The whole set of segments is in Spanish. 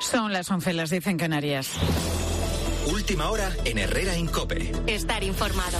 Son las 11, las 10 en Canarias. Última hora en Herrera en COPE. Estar informado.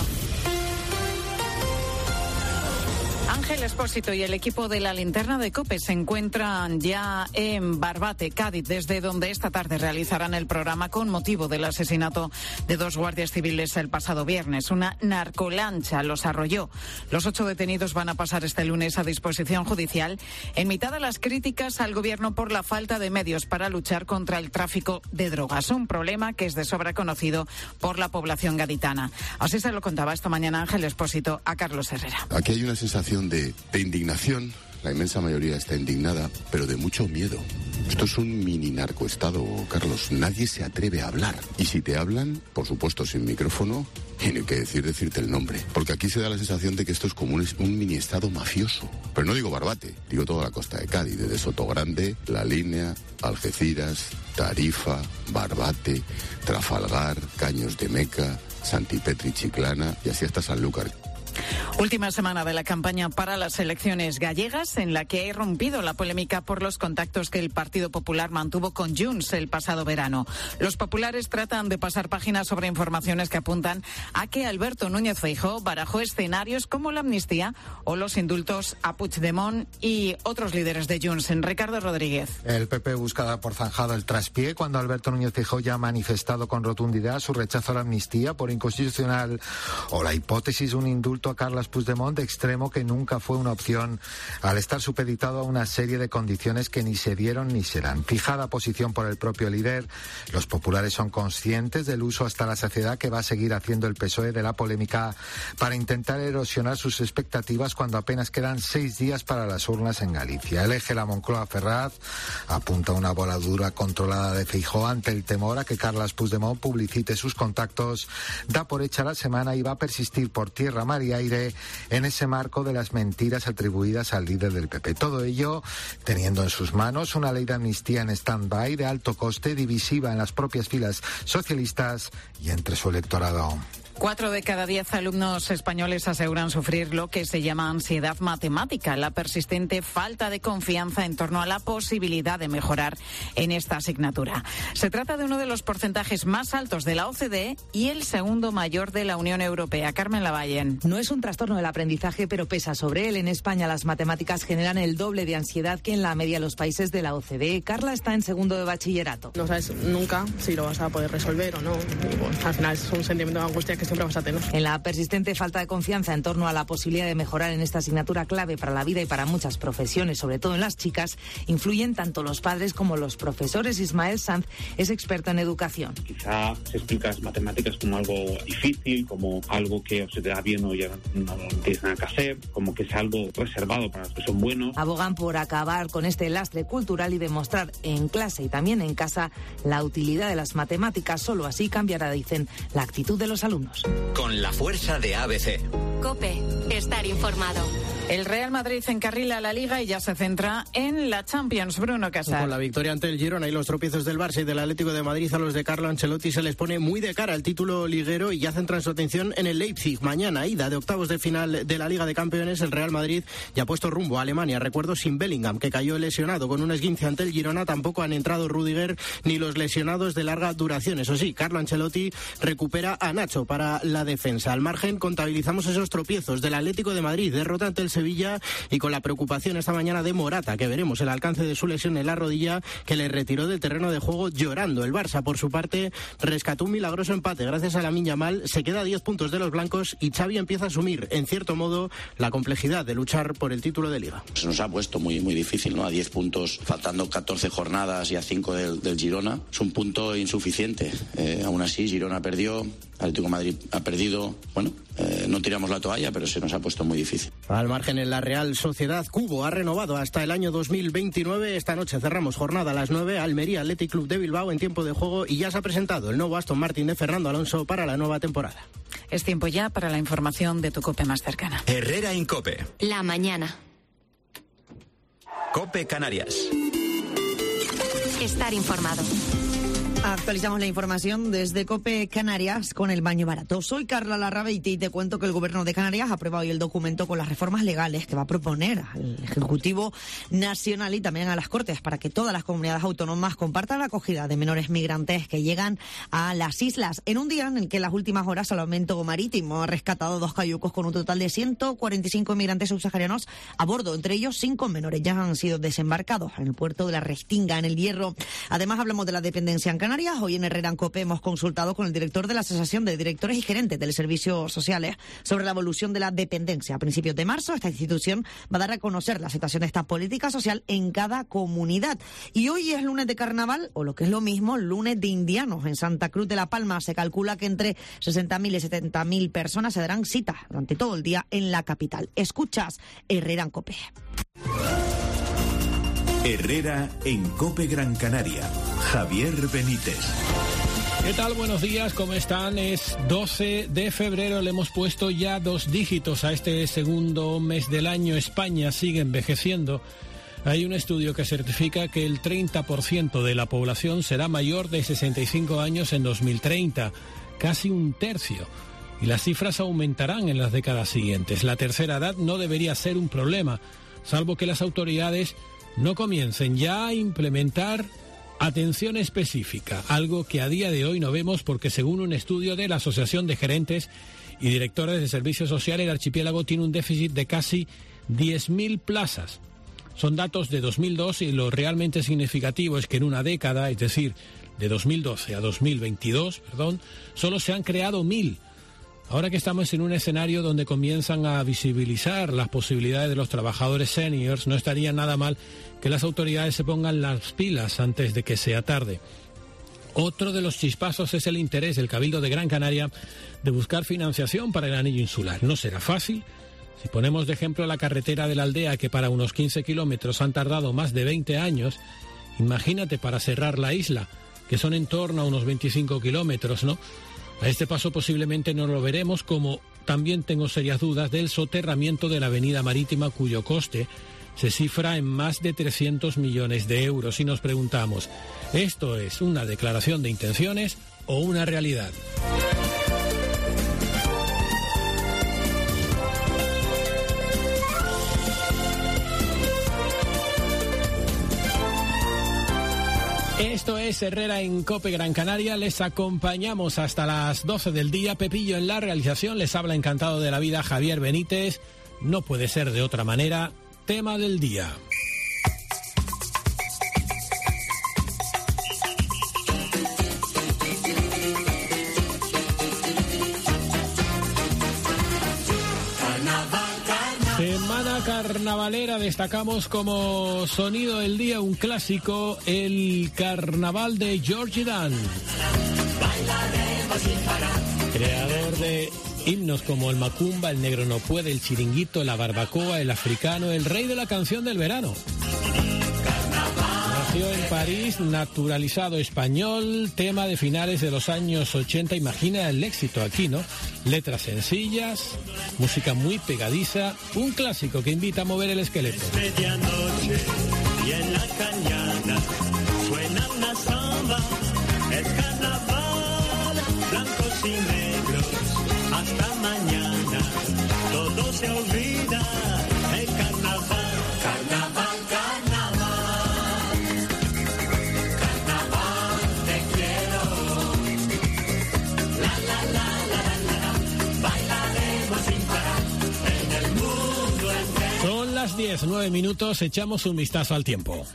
Ángel Expósito y el equipo de la Linterna de COPE se encuentran ya en Barbate, Cádiz, desde donde esta tarde realizarán el programa con motivo del asesinato de 2 guardias civiles el pasado viernes. Una narcolancha los arrolló. Los 8 detenidos van a pasar este lunes a disposición judicial en mitad de las críticas al gobierno por la falta de medios para luchar contra el tráfico de drogas, un problema que es de sobra conocido por la población gaditana. Así se lo contaba esta mañana Ángel Expósito a Carlos Herrera. Aquí hay una sensación de indignación. La inmensa mayoría está indignada, pero de mucho miedo. Esto es un mini narcoestado, Carlos. Nadie se atreve a hablar. Y si te hablan, por supuesto sin micrófono, y ni que decirte el nombre. Porque aquí se da la sensación de que esto es como un mini estado mafioso. Pero no digo Barbate, digo toda la costa de Cádiz, desde Sotogrande, La Línea, Algeciras, Tarifa, Barbate, Trafalgar, Caños de Meca, Santipetri, Chiclana y así hasta Sanlúcar. Última semana de la campaña para las elecciones gallegas, en la que ha irrumpido la polémica por los contactos que el Partido Popular mantuvo con Junts el pasado verano. Los populares tratan de pasar páginas sobre informaciones que apuntan a que Alberto Núñez Feijóo barajó escenarios como la amnistía o los indultos a Puigdemont y otros líderes de Junts. Ricardo Rodríguez. El PP busca dar por zanjado el traspié cuando Alberto Núñez Feijóo ya ha manifestado con rotundidad su rechazo a la amnistía por inconstitucional o la hipótesis de un indulto a Carles Puigdemont de extremo que nunca fue una opción al estar supeditado a una serie de condiciones que ni se dieron ni serán. Fijada posición por el propio líder, los populares son conscientes del uso hasta la saciedad que va a seguir haciendo el PSOE de la polémica para intentar erosionar sus expectativas cuando apenas quedan 6 días para las urnas en Galicia. El eje La Moncloa-Ferraz apunta a una voladura controlada de Feijóo ante el temor a que Carles Puigdemont publicite sus contactos. Da por hecha la semana y va a persistir por tierra, mar y aire en ese marco de las mentiras atribuidas al líder del PP. Todo ello teniendo en sus manos una ley de amnistía en stand-by de alto coste, divisiva en las propias filas socialistas y entre su electorado. 4 de cada 10 alumnos españoles aseguran sufrir lo que se llama ansiedad matemática, la persistente falta de confianza en torno a la posibilidad de mejorar en esta asignatura. Se trata de uno de los porcentajes más altos de la OCDE y el segundo mayor de la Unión Europea. Carmen Lavallen. No es un trastorno del aprendizaje, pero pesa sobre él. En España las matemáticas generan el doble de ansiedad que en la media de los países de la OCDE. Carla está en segundo de bachillerato. No sabes nunca si lo vas a poder resolver o no. Y bueno, al final es un sentimiento de angustia que siempre vas a tener. En la persistente falta de confianza en torno a la posibilidad de mejorar en esta asignatura clave para la vida y para muchas profesiones, sobre todo en las chicas, influyen tanto los padres como los profesores. Ismael Sanz es experto en educación. Quizá se explica las matemáticas como algo difícil, como algo que o se te da bien o ya no tienes nada que hacer, como que es algo reservado para los que son buenos. Abogan por acabar con este lastre cultural y demostrar en clase y también en casa la utilidad de las matemáticas. Solo así cambiará, dicen, la actitud de los alumnos. Con la fuerza de ABC. COPE, estar informado. El Real Madrid encarrila la Liga y ya se centra en la Champions. Bruno Casar. Con la victoria ante el Girona y los tropiezos del Barça y del Atlético de Madrid, a los de Carlo Ancelotti se les pone muy de cara el título liguero y ya centran su atención en el Leipzig. Mañana, ida de octavos de final de la Liga de Campeones, el Real Madrid ya ha puesto rumbo a Alemania. Recuerdo sin Bellingham, que cayó lesionado con un esguince ante el Girona. Tampoco han entrado Rüdiger ni los lesionados de larga duración. Eso sí, Carlo Ancelotti recupera a Nacho para la defensa. Al margen, contabilizamos esos tropiezos del Atlético de Madrid, derrota ante el Sevilla y con la preocupación esta mañana de Morata, que veremos el alcance de su lesión en la rodilla que le retiró del terreno de juego llorando. El Barça, por su parte, rescató un milagroso empate gracias a Lamine Yamal, se queda a 10 puntos de los blancos y Xavi empieza a asumir, en cierto modo, la complejidad de luchar por el título de Liga. Se nos ha puesto muy difícil, ¿no? A 10 puntos, faltando 14 jornadas y a 5 del Girona. Es un punto insuficiente. Aún así, Girona perdió, Atlético de Madrid ha perdido. Bueno, no tiramos la toalla, pero se nos ha puesto muy difícil. Al margen, en la Real Sociedad, Cubo ha renovado hasta el año 2029. Esta noche cerramos jornada a las 9, Almería Athletic Club de Bilbao en tiempo de juego, y ya se ha presentado el nuevo Aston Martin de Fernando Alonso para la nueva temporada. Es tiempo ya para la información de tu COPE más cercana. Herrera en COPE. La mañana. COPE Canarias. Estar informado. Actualizamos la información desde COPE Canarias con el baño barato. Soy Carla Larrabeiti y te cuento que el Gobierno de Canarias ha aprobado hoy el documento con las reformas legales que va a proponer al Ejecutivo Nacional y también a las Cortes para que todas las comunidades autónomas compartan la acogida de menores migrantes que llegan a las islas. En un día en el que en las últimas horas el aumento marítimo ha rescatado 2 cayucos con un total de 145 migrantes subsaharianos a bordo. Entre ellos 5 menores ya han sido desembarcados en el puerto de la Restinga, en el Hierro. Además hablamos de la dependencia en Canarias. Hoy en Herrera en COPE hemos consultado con el director de la Asociación de Directores y Gerentes de Servicios Sociales sobre la evolución de la dependencia. A principios de marzo, esta institución va a dar a conocer la situación de esta política social en cada comunidad. Y hoy es lunes de carnaval, o lo que es lo mismo, lunes de indianos. En Santa Cruz de la Palma se calcula que entre 60.000 y 70.000 personas se darán cita durante todo el día en la capital. Escuchas Herrera en COPE. Herrera en COPE Gran Canaria. Javier Benítez. ¿Qué tal? Buenos días, ¿cómo están? Es 12 de febrero, le hemos puesto ya 2 dígitos a este segundo mes del año. España sigue envejeciendo. Hay un estudio que certifica que el 30% de la población será mayor de 65 años en 2030, casi un tercio. Y las cifras aumentarán en las décadas siguientes. La tercera edad no debería ser un problema, salvo que las autoridades no comiencen ya a implementar atención específica, algo que a día de hoy no vemos porque según un estudio de la Asociación de Gerentes y Directores de Servicios Sociales, el archipiélago tiene un déficit de casi 10.000 plazas. Son datos de 2002 y lo realmente significativo es que en una década, es decir, de 2012 a 2022, solo se han creado 1.000. Ahora que estamos en un escenario donde comienzan a visibilizar las posibilidades de los trabajadores seniors, no estaría nada mal que las autoridades se pongan las pilas antes de que sea tarde. Otro de los chispazos es el interés del Cabildo de Gran Canaria de buscar financiación para el anillo insular. No será fácil. Si ponemos de ejemplo la carretera de la aldea, que para unos 15 kilómetros han tardado más de 20 años, imagínate para cerrar la isla, que son en torno a unos 25 kilómetros, ¿no? A este paso posiblemente no lo veremos, como también tengo serias dudas del soterramiento de la avenida marítima, cuyo coste se cifra en más de 300 millones de euros. Y nos preguntamos, ¿esto es una declaración de intenciones o una realidad? Esto es Herrera en COPE Gran Canaria. Les acompañamos hasta las 12 del día. Pepillo en la realización. Les habla encantado de la vida Javier Benítez. No puede ser de otra manera. Tema del día. Semana carnavalera, destacamos como sonido del día un clásico, el carnaval de Georgie Dan. Creador de himnos como el Macumba, el Negro no puede, el Chiringuito, la Barbacoa, el Africano, el rey de la canción del verano. Nació en París, naturalizado español, tema de finales de los años 80, imagina el éxito aquí, ¿no? Letras sencillas, música muy pegadiza, un clásico que invita a mover el esqueleto. Medianoche y en la cañada suena una samba, es carnaval, blancos y negros, hasta mañana, todo se olvida, el carnaval, carnaval, carnaval, carnaval, te quiero, la la la la la la, bailaremos sin parar en el mundo entero. Son las 10:09 minutos, echamos un vistazo al tiempo.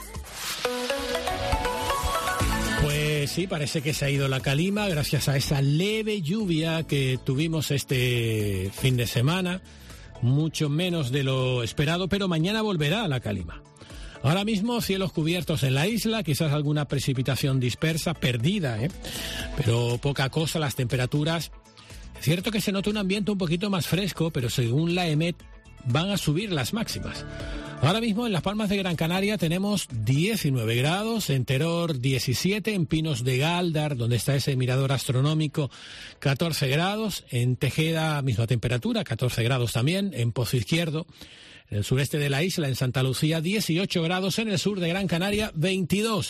Pues sí, parece que se ha ido la calima gracias a esa leve lluvia que tuvimos este fin de semana, mucho menos de lo esperado, pero mañana volverá la calima. Ahora mismo cielos cubiertos en la isla, quizás alguna precipitación dispersa, perdida, pero poca cosa, las temperaturas. Es cierto que se nota un ambiente un poquito más fresco, pero según la EMET van a subir las máximas. Ahora mismo en Las Palmas de Gran Canaria tenemos 19 grados, en Teror 17, en Pinos de Gáldar, donde está ese mirador astronómico, 14 grados, en Tejeda misma temperatura, 14 grados también, en Pozo Izquierdo, en el sureste de la isla, en Santa Lucía 18 grados, en el sur de Gran Canaria 22.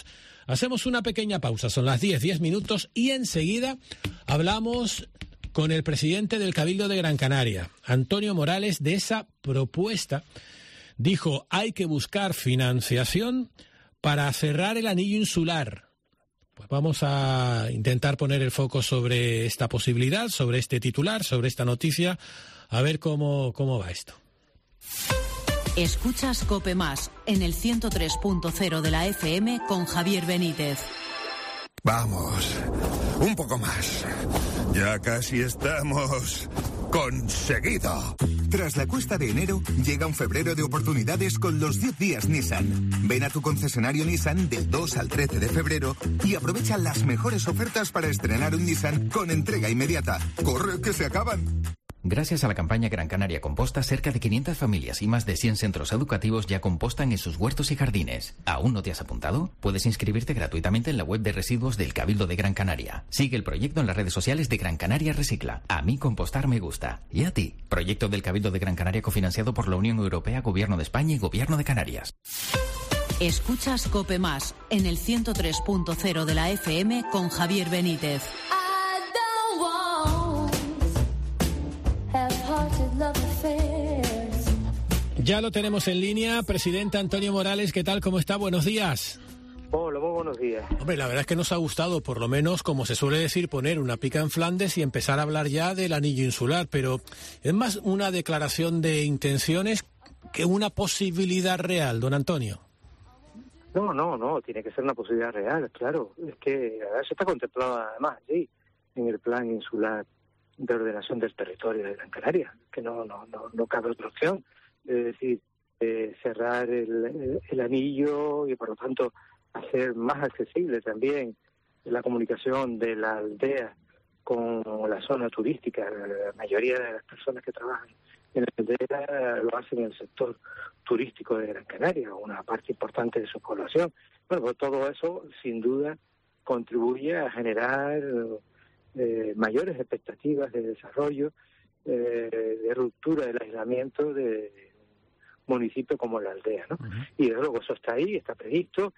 Hacemos una pequeña pausa, son las 10 minutos, y enseguida hablamos con el presidente del Cabildo de Gran Canaria, Antonio Morales, de esa propuesta. Dijo, hay que buscar financiación para cerrar el anillo insular. Pues vamos a intentar poner el foco sobre esta posibilidad, sobre este titular, sobre esta noticia, a ver cómo va esto. Escuchas COPE Más en el 103.0 de la FM con Javier Benítez. Vamos, un poco más. Ya casi estamos conseguido. Tras la cuesta de enero, llega un febrero de oportunidades con los 10 días Nissan. Ven a tu concesionario Nissan del 2 al 13 de febrero y aprovecha las mejores ofertas para estrenar un Nissan con entrega inmediata. ¡Corre, que se acaban! Gracias a la campaña Gran Canaria Composta, cerca de 500 familias y más de 100 centros educativos ya compostan en sus huertos y jardines. ¿Aún no te has apuntado? Puedes inscribirte gratuitamente en la web de residuos del Cabildo de Gran Canaria. Sigue el proyecto en las redes sociales de Gran Canaria Recicla. A mí compostar me gusta. ¿Y a ti? Proyecto del Cabildo de Gran Canaria cofinanciado por la Unión Europea, Gobierno de España y Gobierno de Canarias. Escuchas COPE Más en el 103.0 de la FM con Javier Benítez. Ya lo tenemos en línea, presidente Antonio Morales, ¿qué tal? ¿Cómo está? Buenos días. Hola, muy buenos días. Hombre, la verdad es que nos ha gustado, por lo menos, como se suele decir, poner una pica en Flandes y empezar a hablar ya del anillo insular, pero es más una declaración de intenciones que una posibilidad real, don Antonio. No, tiene que ser una posibilidad real, claro. Es que eso está contemplado además, sí, en el plan insular de ordenación del territorio de Gran Canaria, que no cabe otra opción. Es decir, cerrar el anillo y por lo tanto hacer más accesible también la comunicación de la aldea con la zona turística. La mayoría de las personas que trabajan en la aldea lo hacen en el sector turístico de Gran Canaria, una parte importante de su población. Bueno, pues todo eso sin duda contribuye a generar mayores expectativas de desarrollo, de ruptura del aislamiento de municipio como la aldea, ¿no? Uh-huh. Y desde luego eso está ahí, está previsto,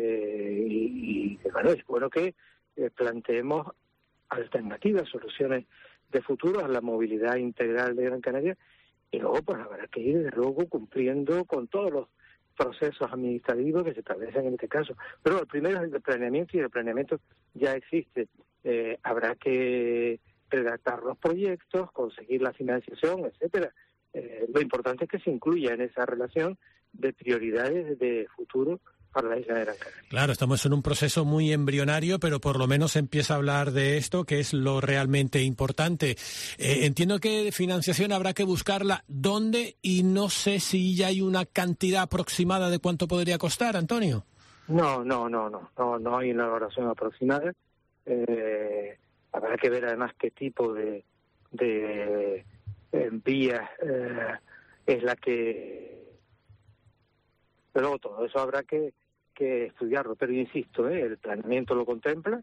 y bueno, es bueno que planteemos alternativas, soluciones de futuro a la movilidad integral de Gran Canaria, y luego pues habrá que ir desde luego cumpliendo con todos los procesos administrativos que se establecen en este caso. Pero el primero es el planeamiento, y el planeamiento ya existe. Habrá que redactar los proyectos, conseguir la financiación, etcétera. Lo importante es que se incluya en esa relación de prioridades de futuro para la isla de Gran Canaria. Claro, estamos en un proceso muy embrionario, pero por lo menos se empieza a hablar de esto, que es lo realmente importante. Entiendo que financiación habrá que buscarla dónde, y no sé si ya hay una cantidad aproximada de cuánto podría costar, Antonio. No hay una valoración aproximada. Habrá que ver además qué tipo de vía es la que... Pero luego todo eso habrá que estudiarlo, pero insisto, el planeamiento lo contempla,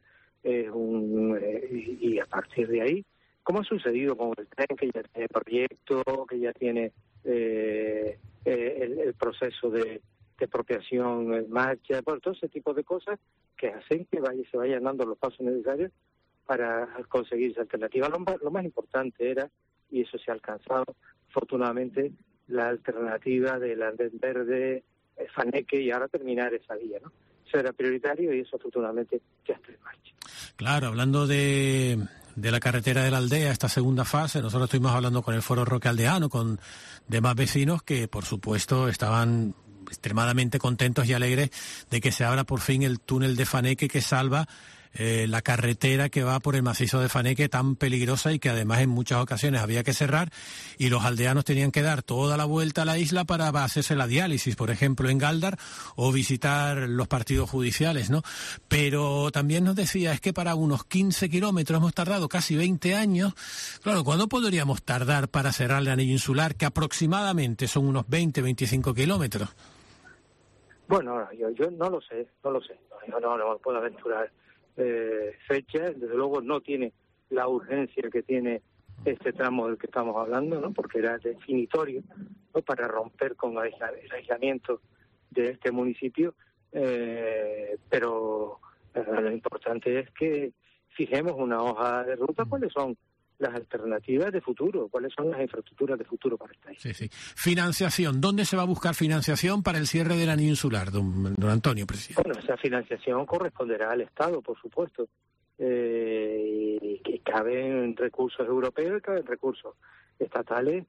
y a partir de ahí, como ha sucedido con el tren, que ya tiene proyecto, que ya tiene el proceso de expropiación en marcha, bueno, todo ese tipo de cosas que hacen que se vayan dando los pasos necesarios para conseguir esa alternativa. Lo más importante era, y eso se ha alcanzado, afortunadamente, la alternativa del andén verde, Faneque, y ahora terminar esa vía, ¿no? Eso era prioritario y eso afortunadamente ya está en marcha. Claro, hablando de la carretera de la aldea, esta segunda fase, nosotros estuvimos hablando con el Foro Roque Aldeano, con demás vecinos que, por supuesto, estaban extremadamente contentos y alegres de que se abra por fin el túnel de Faneque, que salva la carretera que va por el macizo de Faneque, tan peligrosa y que además en muchas ocasiones había que cerrar, y los aldeanos tenían que dar toda la vuelta a la isla para hacerse la diálisis, por ejemplo, en Gáldar, o visitar los partidos judiciales, ¿no? Pero también nos decía, es que para unos 15 kilómetros hemos tardado casi 20 años. Claro, ¿cuándo podríamos tardar para cerrar el anillo insular, que aproximadamente son unos 20-25 kilómetros? Bueno, yo no lo sé. Yo no puedo aventurar fecha. Desde luego no tiene la urgencia que tiene este tramo del que estamos hablando, ¿no? Porque era definitorio, ¿no?, para romper con el aislamiento de este municipio. pero lo importante es que fijemos una hoja de ruta, cuáles son las alternativas de futuro, cuáles son las infraestructuras de futuro para el país. Sí. Financiación. ¿Dónde se va a buscar financiación para el cierre del anillo insular, don Antonio, presidente? Bueno, esa financiación corresponderá al Estado, por supuesto, y que caben recursos europeos y caben recursos estatales,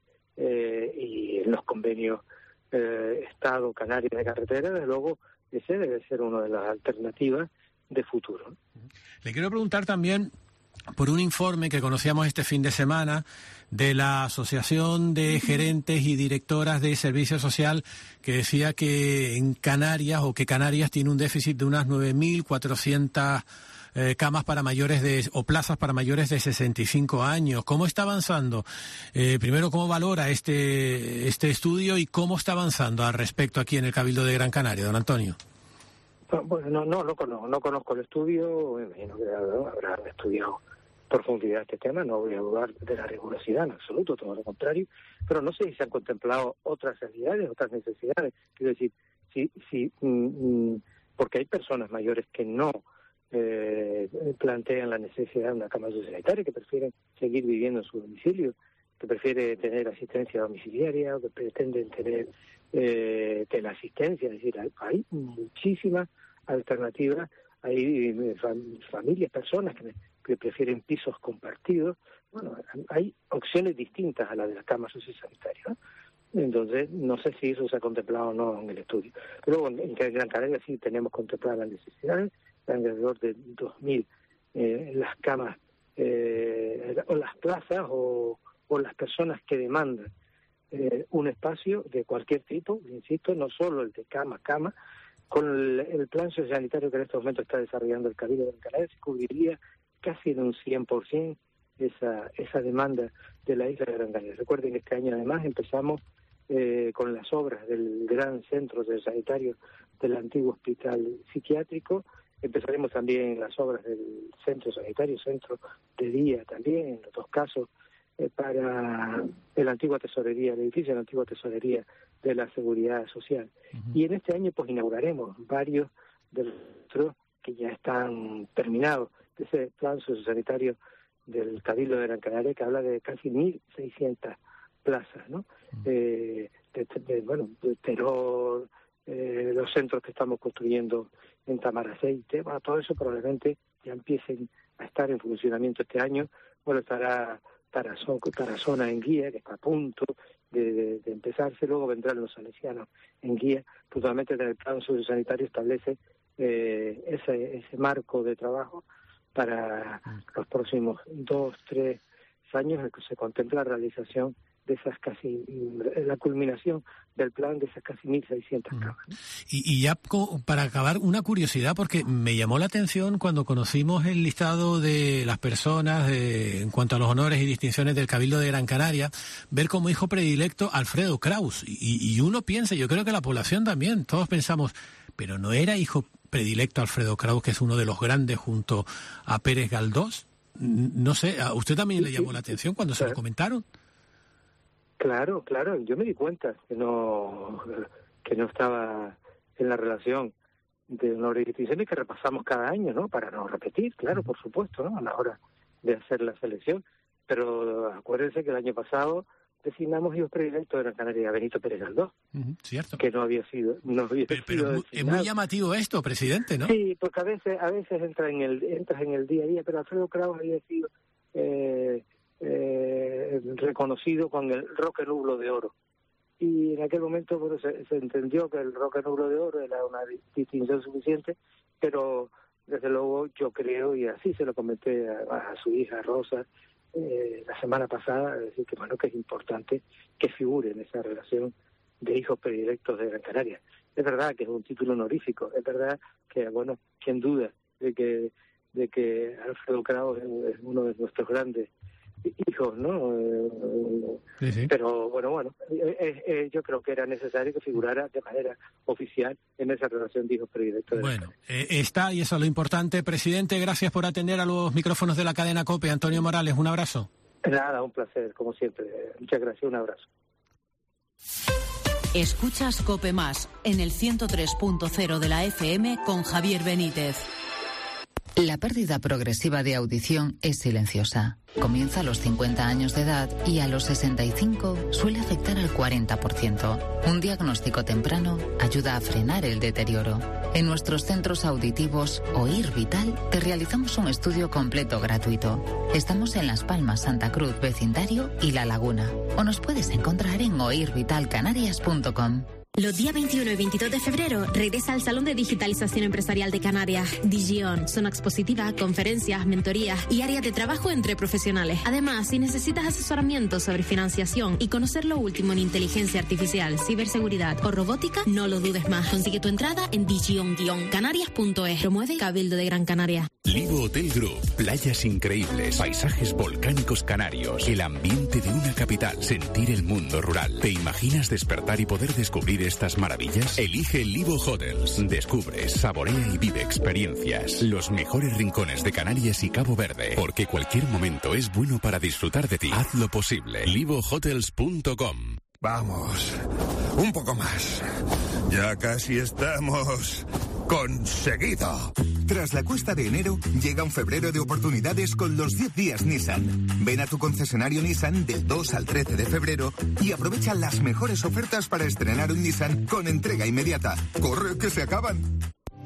y en los convenios Estado, Canarias de carretera, desde luego, ese debe ser una de las alternativas de futuro. Le quiero preguntar también por un informe que conocíamos este fin de semana de la Asociación de Gerentes y Directoras de Servicio Social, que decía que en Canarias, o que Canarias tiene un déficit de unas 9.400 camas para mayores o plazas para mayores de 65 años. ¿Cómo está avanzando? Primero, ¿cómo valora este estudio y cómo está avanzando al respecto aquí en el Cabildo de Gran Canaria, don Antonio? Bueno, no conozco el estudio, me imagino que habrán estudiado profundidad este tema, no voy a dudar de la rigurosidad en absoluto, todo lo contrario, pero no sé si se han contemplado otras realidades, otras necesidades. Quiero decir, porque hay personas mayores que no plantean la necesidad de una cama sociosanitaria, que prefieren seguir viviendo en su domicilio, que prefieren tener asistencia domiciliaria, o que pretenden tener teleasistencia. Es decir, hay muchísimas alternativas, hay familias, personas que prefieren pisos compartidos. Bueno, hay opciones distintas a la de la cama sociosanitaria, ¿no? Entonces, no sé si eso se ha contemplado o no en el estudio. Pero en Gran Canaria sí tenemos contempladas las necesidades, alrededor de 2.000 las camas, o las plazas, o las personas que demandan un espacio de cualquier tipo, insisto, no solo el de cama, con el plan sociosanitario que en este momento está desarrollando el Cabildo de Gran Canaria, se cubriría casi en un 100% esa demanda de la isla de Gran Canaria. Recuerden que este año además empezamos con las obras del gran centro sociosanitario del antiguo hospital psiquiátrico. Empezaremos también las obras del centro sanitario, centro de día también, en los dos casos, para la antigua tesorería, el edificio de la antigua tesorería de la Seguridad Social. Y en este año pues inauguraremos varios de los centros que ya están terminados, de ese plan sociosanitario del Cabildo de Gran Canaria, que habla de casi 1.600 plazas, ¿no? De Teror, los centros que estamos construyendo en Tamaraceite, bueno, todo eso probablemente ya empiecen a estar en funcionamiento este año. Bueno, estará Tarazona en Guía, que está a punto de empezarse, luego vendrán los salesianos en Guía. Puntualmente en el plan sociosanitario establece ese marco de trabajo para los próximos 2-3 años, en el que se contempla la realización de esas la culminación del plan de esas casi 1.600 camas. Y ya para acabar, una curiosidad, porque me llamó la atención cuando conocimos el listado de las personas en cuanto a los honores y distinciones del Cabildo de Gran Canaria, ver como hijo predilecto Alfredo Kraus. Y uno piensa, yo creo que la población también, todos pensamos, pero ¿no era hijo predilecto Alfredo Kraus, que es uno de los grandes junto a Pérez Galdós? No sé, ¿a usted también le llamó la atención cuando se lo comentaron? Claro, yo me di cuenta que no estaba en la relación de honores y distinciones que repasamos cada año, ¿no? Para no repetir, claro, por supuesto, ¿no? A la hora de hacer la selección. Pero acuérdense que el año pasado designamos hijos predilectos de Gran Canaria a Benito Pérez Galdós, cierto, que no había sido pero es muy llamativo esto, presidente, ¿no? Sí, porque a veces entras en el día a día, pero Alfredo Kraus había sido reconocido con el Roque Nublo de Oro, y en aquel momento bueno, se entendió que el Roque Nublo de Oro era una distinción suficiente, pero desde luego yo creo, y así se lo comenté a su hija Rosa la semana pasada, decir que bueno, que es importante que figure en esa relación de hijos predilectos de Gran Canaria. Es verdad que es un título honorífico, es verdad que bueno, quien duda de que Alfredo Kraus es uno de nuestros grandes hijos, ¿no? Sí. Pero bueno, yo creo que era necesario que figurara de manera oficial en esa relación de hijos predilectos. Bueno, está, y eso es lo importante. Presidente, gracias por atender a los micrófonos de la cadena COPE. Antonio Morales, un abrazo. Nada, un placer, como siempre. Muchas gracias, un abrazo. Escuchas COPE Más en el 103.0 de la FM con Javier Benítez. La pérdida progresiva de audición es silenciosa. Comienza a los 50 años de edad y a los 65 suele afectar al 40%. Un diagnóstico temprano ayuda a frenar el deterioro. En nuestros centros auditivos Oír Vital te realizamos un estudio completo gratuito. Estamos en Las Palmas, Santa Cruz, Vecindario y La Laguna. O nos puedes encontrar en oirvitalcanarias.com. Los días 21 y 22 de febrero regresa al Salón de Digitalización Empresarial de Canarias, Digion. Zona expositiva, conferencias, mentorías y áreas de trabajo entre profesionales. Además, si necesitas asesoramiento sobre financiación y conocer lo último en inteligencia artificial, ciberseguridad o robótica, no lo dudes más. Consigue tu entrada en digion-canarias.es. Promueve Cabildo de Gran Canaria. Livo Hotel Group. Playas increíbles, paisajes volcánicos canarios, el ambiente de una capital, sentir el mundo rural. ¿Te imaginas despertar y poder descubrir estas maravillas? Elige Livo Hotels. Descubre, saborea y vive experiencias. Los mejores rincones de Canarias y Cabo Verde. Porque cualquier momento es bueno para disfrutar de ti. Haz lo posible. LivoHotels.com. Vamos, un poco más. Ya casi estamos conseguido. Tras la cuesta de enero, llega un febrero de oportunidades con los 10 días Nissan. Ven a tu concesionario Nissan del 2 al 13 de febrero y aprovecha las mejores ofertas para estrenar un Nissan con entrega inmediata. ¡Corre, que se acaban!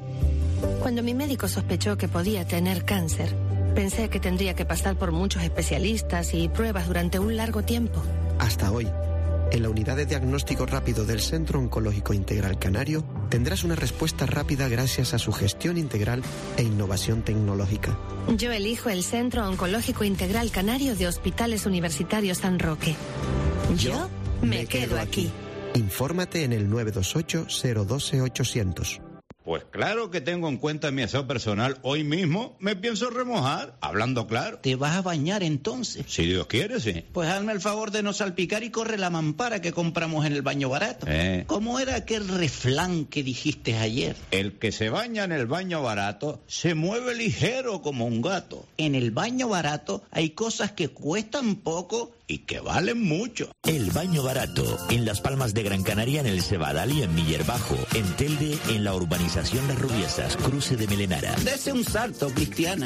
Cuando mi médico sospechó que podía tener cáncer, pensé que tendría que pasar por muchos especialistas y pruebas durante un largo tiempo. Hasta hoy. En la unidad de diagnóstico rápido del Centro Oncológico Integral Canario tendrás una respuesta rápida gracias a su gestión integral e innovación tecnológica. Yo elijo el Centro Oncológico Integral Canario de Hospitales Universitarios San Roque. Yo me quedo aquí. Infórmate en el 928-012-800. Pues claro que tengo en cuenta mi aseo personal. Hoy mismo me pienso remojar, hablando claro. ¿Te vas a bañar entonces? Si Dios quiere, sí. Pues hazme el favor de no salpicar y corre la mampara que compramos en el baño barato. ¿Cómo era aquel refrán que dijiste ayer? El que se baña en el baño barato se mueve ligero como un gato. En el baño barato hay cosas que cuestan poco y que valen mucho. El baño barato, en Las Palmas de Gran Canaria, en el Cebadal y en Miller Bajo, en Telde, en la urbanización Las Rubiesas, cruce de Melenara. Dese un salto, Cristiana.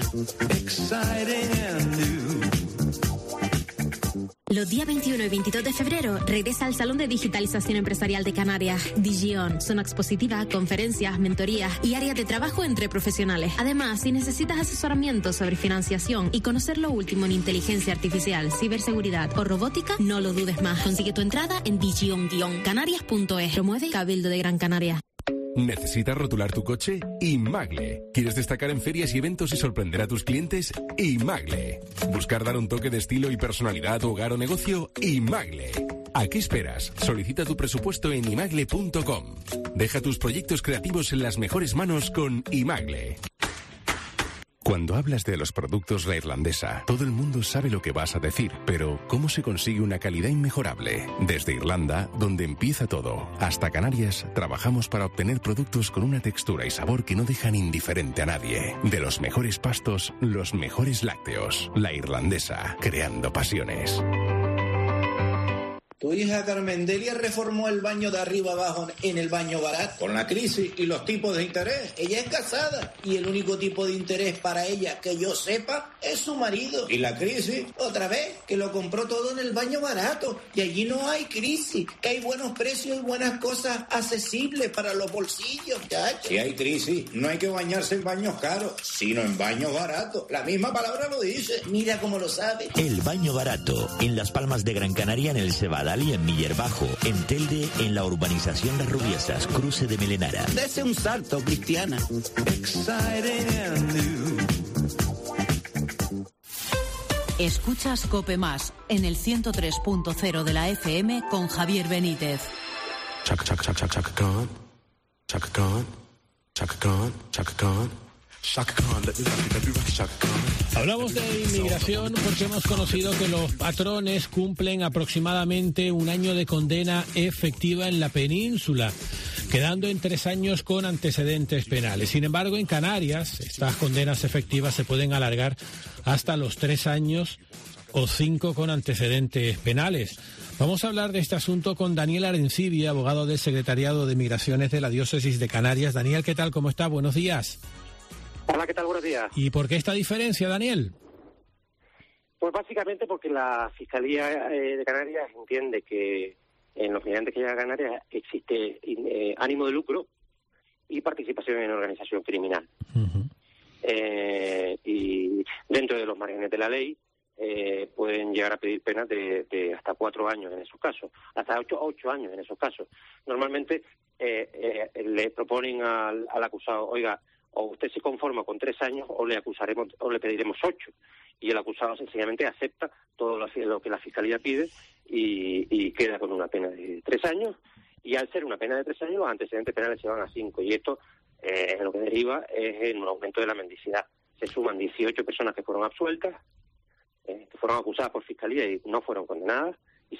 Los días 21 y 22 de febrero regresa al Salón de Digitalización Empresarial de Canarias, Digion. Zona expositiva, conferencias, mentorías y áreas de trabajo entre profesionales. Además, si necesitas asesoramiento sobre financiación y conocer lo último en inteligencia artificial, ciberseguridad o robótica, no lo dudes más. Consigue tu entrada en digion-canarias.es. Promueve Cabildo de Gran Canaria. ¿Necesitas rotular tu coche? Imagle. ¿Quieres destacar en ferias y eventos y sorprender a tus clientes? Imagle. ¿Buscar dar un toque de estilo y personalidad a tu hogar o negocio? Imagle. ¿A qué esperas? Solicita tu presupuesto en imagle.com. Deja tus proyectos creativos en las mejores manos con Imagle. Cuando hablas de los productos La Irlandesa, todo el mundo sabe lo que vas a decir, pero ¿cómo se consigue una calidad inmejorable? Desde Irlanda, donde empieza todo, hasta Canarias, trabajamos para obtener productos con una textura y sabor que no dejan indiferente a nadie. De los mejores pastos, los mejores lácteos. La Irlandesa, creando pasiones. Tu hija Carmendelia reformó el baño de arriba abajo en el baño barato. Con la crisis y los tipos de interés. Ella es casada y el único tipo de interés para ella que yo sepa es su marido. ¿Y la crisis? Otra vez, que lo compró todo en el baño barato y allí no hay crisis, que hay buenos precios y buenas cosas accesibles para los bolsillos, chacho. Si hay crisis, no hay que bañarse en baños caros, sino en baños baratos. La misma palabra lo dice. Mira cómo lo sabe. El baño barato, en Las Palmas de Gran Canaria, en el Cebadal y en Miller Bajo, en Telde, en la urbanización Las Rubiesas, cruce de Melenara. Dese un salto, Cristiana. Escuchas COPE Más en el 103.0 de la FM con Javier Benítez. Chaka Khan. Chaka Khan. Chaka Khan. Chaka Khan. Chaka Khan. Let me rock, Chaka Khan. Hablamos de inmigración porque hemos conocido que los patrones cumplen aproximadamente un año de condena efectiva en la península, quedando en 3 años con antecedentes penales. Sin embargo, en Canarias, estas condenas efectivas se pueden alargar hasta los 3 años o 5 con antecedentes penales. Vamos a hablar de este asunto con Daniel Arencibia, abogado del Secretariado de Migraciones de la Diócesis de Canarias. Daniel, ¿qué tal? ¿Cómo está? Buenos días. Hola, ¿qué tal? Buenos días. ¿Y por qué esta diferencia, Daniel? Pues básicamente porque la Fiscalía de Canarias entiende que en los migrantes que llegan a Canarias existe ánimo de lucro y participación en organización criminal. Y dentro de los márgenes de la ley pueden llegar a pedir penas de hasta 4 años en esos casos, hasta 8 años en esos casos. Normalmente le proponen al acusado, oiga, o usted se conforma con 3 años o le acusaremos o le pediremos 8. Y el acusado sencillamente acepta todo lo que la Fiscalía pide y queda con una pena de 3 años. Y al ser una pena de 3 años, los antecedentes penales se van a 5. Y esto lo que deriva es en un aumento de la mendicidad. Se suman 18 personas que fueron absueltas, que fueron acusadas por Fiscalía y no fueron condenadas, y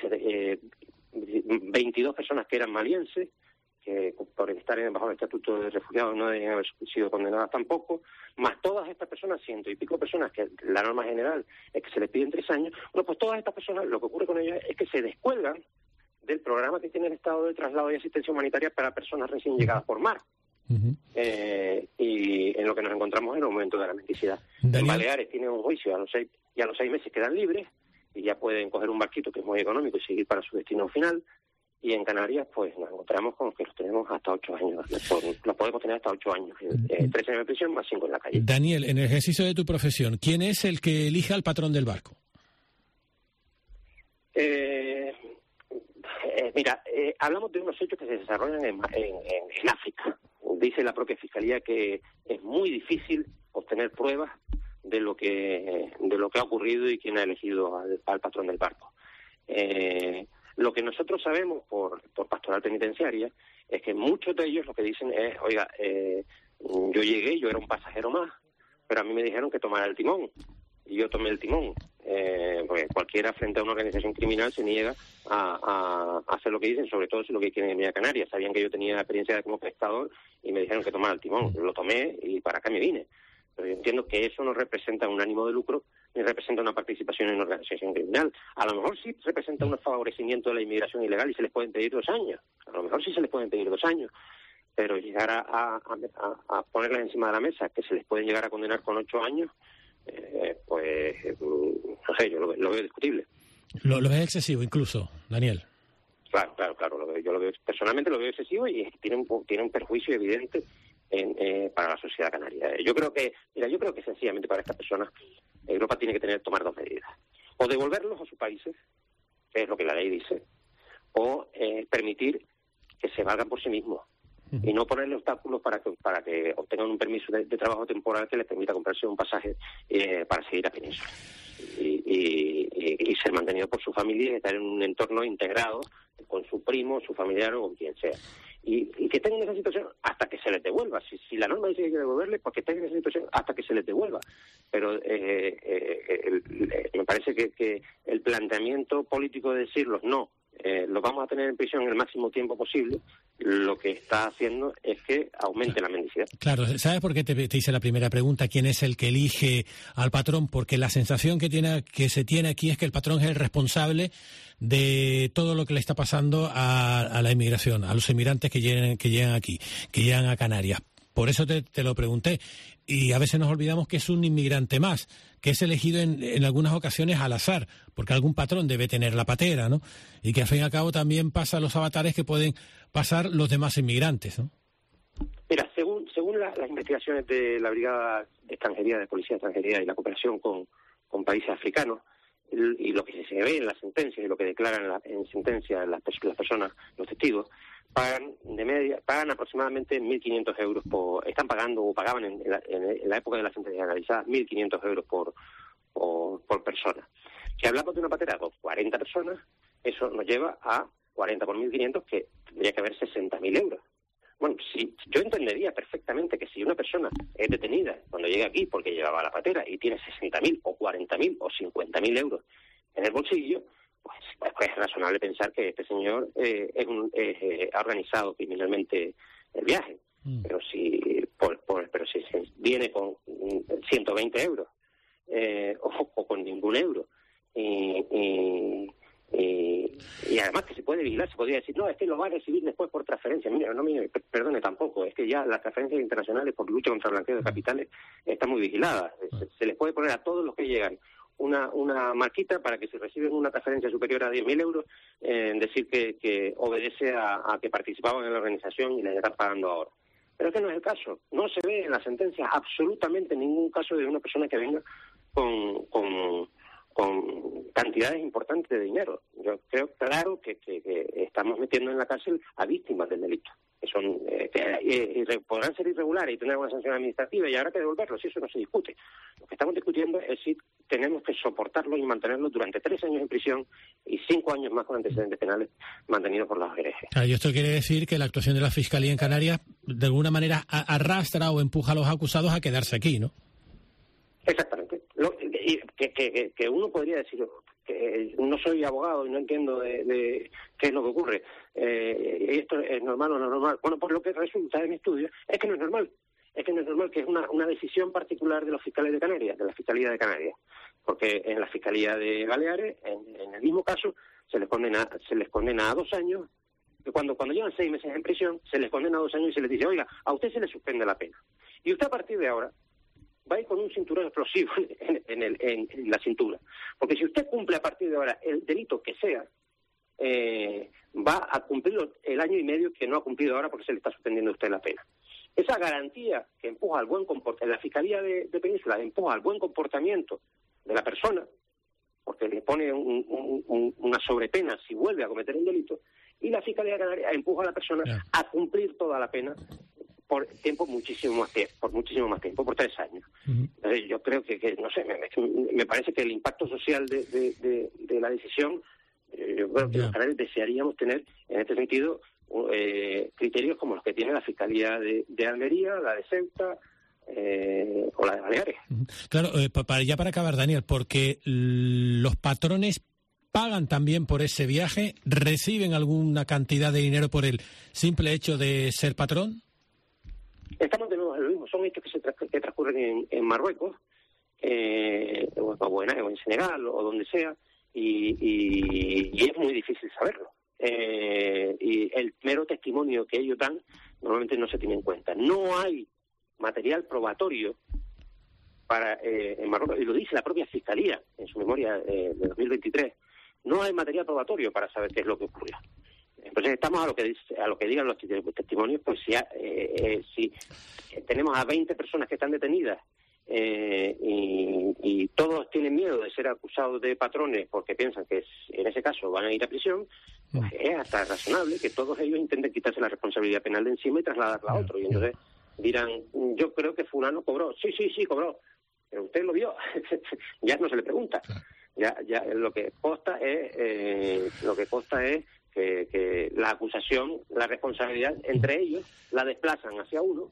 22 personas que eran malienses, que por estar bajo el estatuto de refugiados no deberían haber sido condenadas tampoco, más todas estas personas, 100 y pico personas, que la norma general es que se les piden 3 años. Bueno, pues todas estas personas, lo que ocurre con ellas es que se descuelgan del programa que tiene el Estado de traslado y asistencia humanitaria para personas recién llegadas por mar. Y en lo que nos encontramos en el aumento de la mendicidad. En Baleares tienen un juicio y a los 6 meses quedan libres y ya pueden coger un barquito que es muy económico y seguir para su destino final. Y en Canarias, pues nos encontramos con que los tenemos hasta 8 años. Los podemos tener hasta 8 años. 3 años de prisión más 5 en la calle. Daniel, en el ejercicio de tu profesión, ¿quién es el que elige al patrón del barco? Mira, hablamos de unos hechos que se desarrollan en África. Dice la propia Fiscalía que es muy difícil obtener pruebas de lo que ha ocurrido y quién ha elegido al patrón del barco. Lo que nosotros sabemos por pastoral penitenciaria es que muchos de ellos lo que dicen es, oiga, yo llegué, yo era un pasajero más, pero a mí me dijeron que tomara el timón, y yo tomé el timón. Porque cualquiera frente a una organización criminal se niega a hacer lo que dicen, sobre todo si lo que quieren es venir a Canarias. Sabían que yo tenía experiencia como pescador y me dijeron que tomara el timón. Lo tomé y para acá me vine. Pero yo entiendo que eso no representa un ánimo de lucro ni representa una participación en una organización criminal. A lo mejor sí representa un favorecimiento de la inmigración ilegal y se les pueden pedir 2 años. A lo mejor sí se les pueden pedir 2 años. Pero llegar a ponerles encima de la mesa que se les pueden llegar a condenar con 8 años, pues no sé, yo lo veo discutible. ¿Lo ves excesivo incluso, Daniel? Claro, yo lo veo, personalmente lo veo excesivo y tiene un perjuicio evidente para la sociedad canaria. Yo creo que sencillamente para estas personas Europa tiene que tomar 2 medidas: o devolverlos a sus países, que es lo que la ley dice, o permitir que se valgan por sí mismos y no ponerle obstáculos para que obtengan un permiso de trabajo temporal que les permita comprarse un pasaje para seguir a Península y ser mantenido por su familia y estar en un entorno integrado con su primo, su familiar o con quien sea. Y que estén en esa situación hasta que se les devuelva. Si la norma dice que hay que devolverles, pues que estén en esa situación hasta que se les devuelva. Pero me parece que el planteamiento político de decirlos no, los vamos a tener en prisión el máximo tiempo posible, lo que está haciendo es que aumente la mendicidad. Claro, ¿sabes por qué te hice la primera pregunta? ¿Quién es el que elige al patrón? Porque la sensación que se tiene aquí es que el patrón es el responsable de todo lo que le está pasando a la inmigración, a los inmigrantes que llegan aquí, que llegan a Canarias. Por eso te lo pregunté. Y a veces nos olvidamos que es un inmigrante más, que es elegido en algunas ocasiones al azar, porque algún patrón debe tener la patera, ¿no? Y que al fin y al cabo también pasa los avatares que pueden pasar los demás inmigrantes, ¿no? Mira, según las investigaciones de la Brigada de Extranjería, de Policía de Extranjería y la cooperación con países africanos, y lo que se ve en las sentencias y lo que declaran en sentencias las personas, los testigos, pagan aproximadamente 1.500 euros están pagando o pagaban en la época de las sentencias analizadas 1.500 euros por persona. Si hablamos de una patera con 40 personas, eso nos lleva a 40 por 1.500, que tendría que haber 60.000 euros. Bueno, yo entendería perfectamente que si una persona es detenida cuando llega aquí porque llevaba la patera y tiene 60.000 o 40.000 o 50.000 euros en el bolsillo, pues es razonable pensar que este señor ha organizado criminalmente el viaje. Pero si viene con 120 euros o con ningún euro Y además que se puede vigilar, se podría decir, no, es que lo va a recibir después por transferencia. Mira, no me perdone tampoco, es que ya las transferencias internacionales por lucha contra el blanqueo de capitales están muy vigiladas. Se les puede poner a todos los que llegan una marquita para que si reciben una transferencia superior a 10.000 euros, decir que obedece a que participaban en la organización y les están pagando ahora. Pero es que no es el caso. No se ve en la sentencia absolutamente ningún caso de una persona que venga con cantidades importantes de dinero. Yo creo, claro, que estamos metiendo en la cárcel a víctimas del delito, que son podrán ser irregulares y tener una sanción administrativa y habrá que devolverlos, y eso no se discute. Lo que estamos discutiendo es si tenemos que soportarlos y mantenerlos durante 3 años en prisión y 5 años más con antecedentes penales mantenidos por las ONG. Y esto quiere decir que la actuación de la Fiscalía en Canarias de alguna manera arrastra o empuja a los acusados a quedarse aquí, ¿no? Exactamente. Que uno podría decir que no soy abogado y no entiendo de qué es lo que ocurre. ¿Esto es normal o no es normal? Bueno, por lo que resulta en mi estudio es que no es normal. Es que no es normal, que es una decisión particular de los fiscales de Canarias, de la Fiscalía de Canarias. Porque en la Fiscalía de Baleares, en el mismo caso, se les condena a 2 años. Cuando llevan 6 meses en prisión, se les condena a 2 años y se les dice, oiga, a usted se le suspende la pena. Y usted a partir de ahora va a ir con un cinturón explosivo en la cintura. Porque si usted cumple a partir de ahora el delito que sea, va a cumplir el año y medio que no ha cumplido ahora porque se le está suspendiendo a usted la pena. Esa garantía que empuja al buen comportamiento, la Fiscalía de Península empuja al buen comportamiento de la persona, porque le pone una sobrepena si vuelve a cometer un delito, y la Fiscalía de Canarias empuja a la persona a cumplir toda la pena por muchísimo más tiempo, por 3 años. Entonces, yo creo que no sé, me parece que el impacto social de la decisión, yo creo que los canarios desearíamos tener, en este sentido, criterios como los que tiene la Fiscalía de Almería, la de Ceuta, o la de Baleares. Claro, para acabar, Daniel, porque los patrones pagan también por ese viaje, reciben alguna cantidad de dinero por el simple hecho de ser patrón. Estamos de nuevo en lo mismo, son hechos que transcurren en Marruecos, o en Senegal, o donde sea, y es muy difícil saberlo. Y el mero testimonio que ellos dan normalmente no se tiene en cuenta. No hay material probatorio en Marruecos, y lo dice la propia Fiscalía en su memoria de 2023, no hay material probatorio para saber qué es lo que ocurrió. Entonces estamos a lo que digan los testimonios, pues si tenemos a 20 personas que están detenidas y todos tienen miedo de ser acusados de patrones porque piensan que en ese caso van a ir a prisión, pues es hasta razonable que todos ellos intenten quitarse la responsabilidad penal de encima y trasladarla a otro. Y entonces dirán, yo creo que fulano cobró. Sí, cobró. Pero usted lo vio. Ya no se le pregunta. Ya lo que consta es que la acusación, la responsabilidad entre ellos la desplazan hacia uno,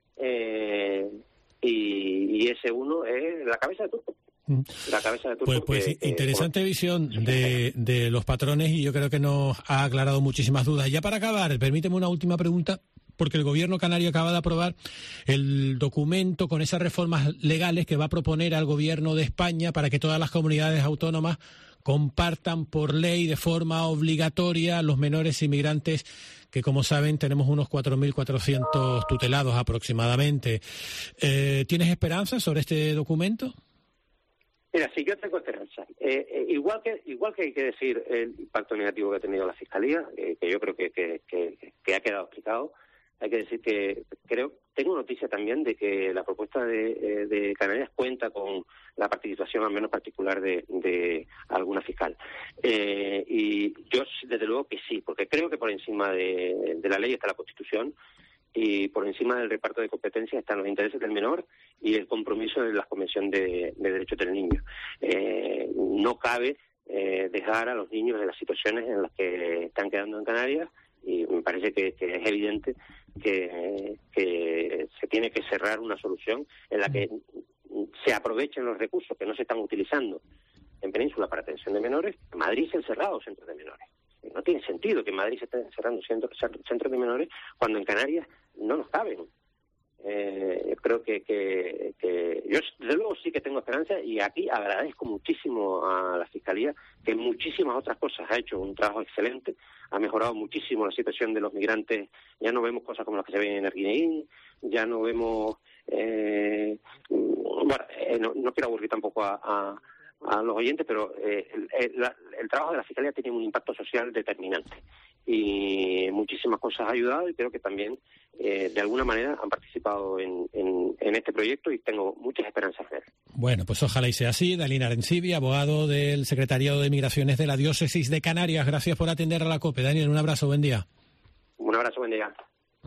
y ese uno es la cabeza de turco. La cabeza de turco. Pues interesante visión de los patrones, y yo creo que nos ha aclarado muchísimas dudas. Ya para acabar, permíteme una última pregunta, porque el gobierno canario acaba de aprobar el documento con esas reformas legales que va a proponer al gobierno de España para que todas las comunidades autónomas compartan por ley de forma obligatoria a los menores inmigrantes, que como saben tenemos unos 4.400 tutelados aproximadamente. ¿Tienes esperanza sobre este documento? Mira, sí, yo tengo esperanza. Igual que hay que decir el impacto negativo que ha tenido la Fiscalía, que yo creo que ha quedado explicado, hay que decir que tengo noticia también de que la propuesta de Canarias cuenta con la participación, al menos particular, de alguna fiscal. Y yo, desde luego que sí, porque creo que por encima de la ley está la Constitución, y por encima del reparto de competencias están los intereses del menor y el compromiso de la Convención de Derechos del Niño. No cabe dejar a los niños en las situaciones en las que están quedando en Canarias, y me parece que es evidente que se tiene que cerrar una solución en la que se aprovechen los recursos que no se están utilizando en Península para atención de menores. En Madrid se han cerrado centros de menores. No tiene sentido que en Madrid se estén cerrando centros de menores cuando en Canarias no nos caben. Creo creo que yo desde luego sí que tengo esperanza, y aquí agradezco muchísimo a la Fiscalía, que en muchísimas otras cosas ha hecho un trabajo excelente, ha mejorado muchísimo la situación de los migrantes. Ya no vemos cosas como las que se ven en Erguineguín, ya no vemos no quiero aburrir tampoco a los oyentes, pero el trabajo de la Fiscalía tiene un impacto social determinante, y muchísimas cosas ha ayudado, y creo que también de alguna manera han participado en este proyecto, y tengo muchas esperanzas de él. Bueno, pues ojalá y sea así. Dalín Arencibia, abogado del Secretariado de Migraciones de la Diócesis de Canarias, gracias por atender a la COPE. Daniel, un abrazo, buen día. Un abrazo, buen día.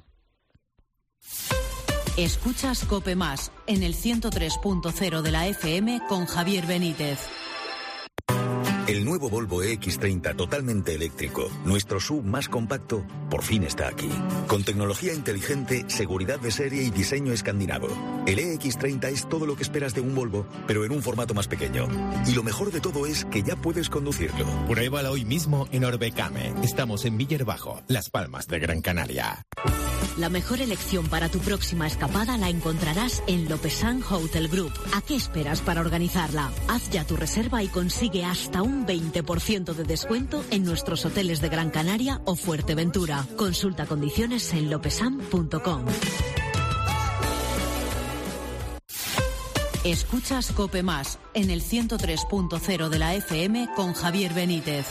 Escuchas COPE Más en el 103.0 de la FM con Javier Benítez. El nuevo Volvo EX30 totalmente eléctrico, nuestro SUV más compacto, por fin está aquí. Con tecnología inteligente, seguridad de serie y diseño escandinavo. El EX30 es todo lo que esperas de un Volvo, pero en un formato más pequeño. Y lo mejor de todo es que ya puedes conducirlo. Pruébala hoy mismo en Orbecame. Estamos en Villerbajo, Las Palmas de Gran Canaria. La mejor elección para tu próxima escapada la encontrarás en Lopezán Hotel Group. ¿A qué esperas para organizarla? Haz ya tu reserva y consigue hasta un 20% de descuento en nuestros hoteles de Gran Canaria o Fuerteventura. Consulta condiciones en lopezán.com. Escuchas COPE Más en el 103.0 de la FM con Javier Benítez.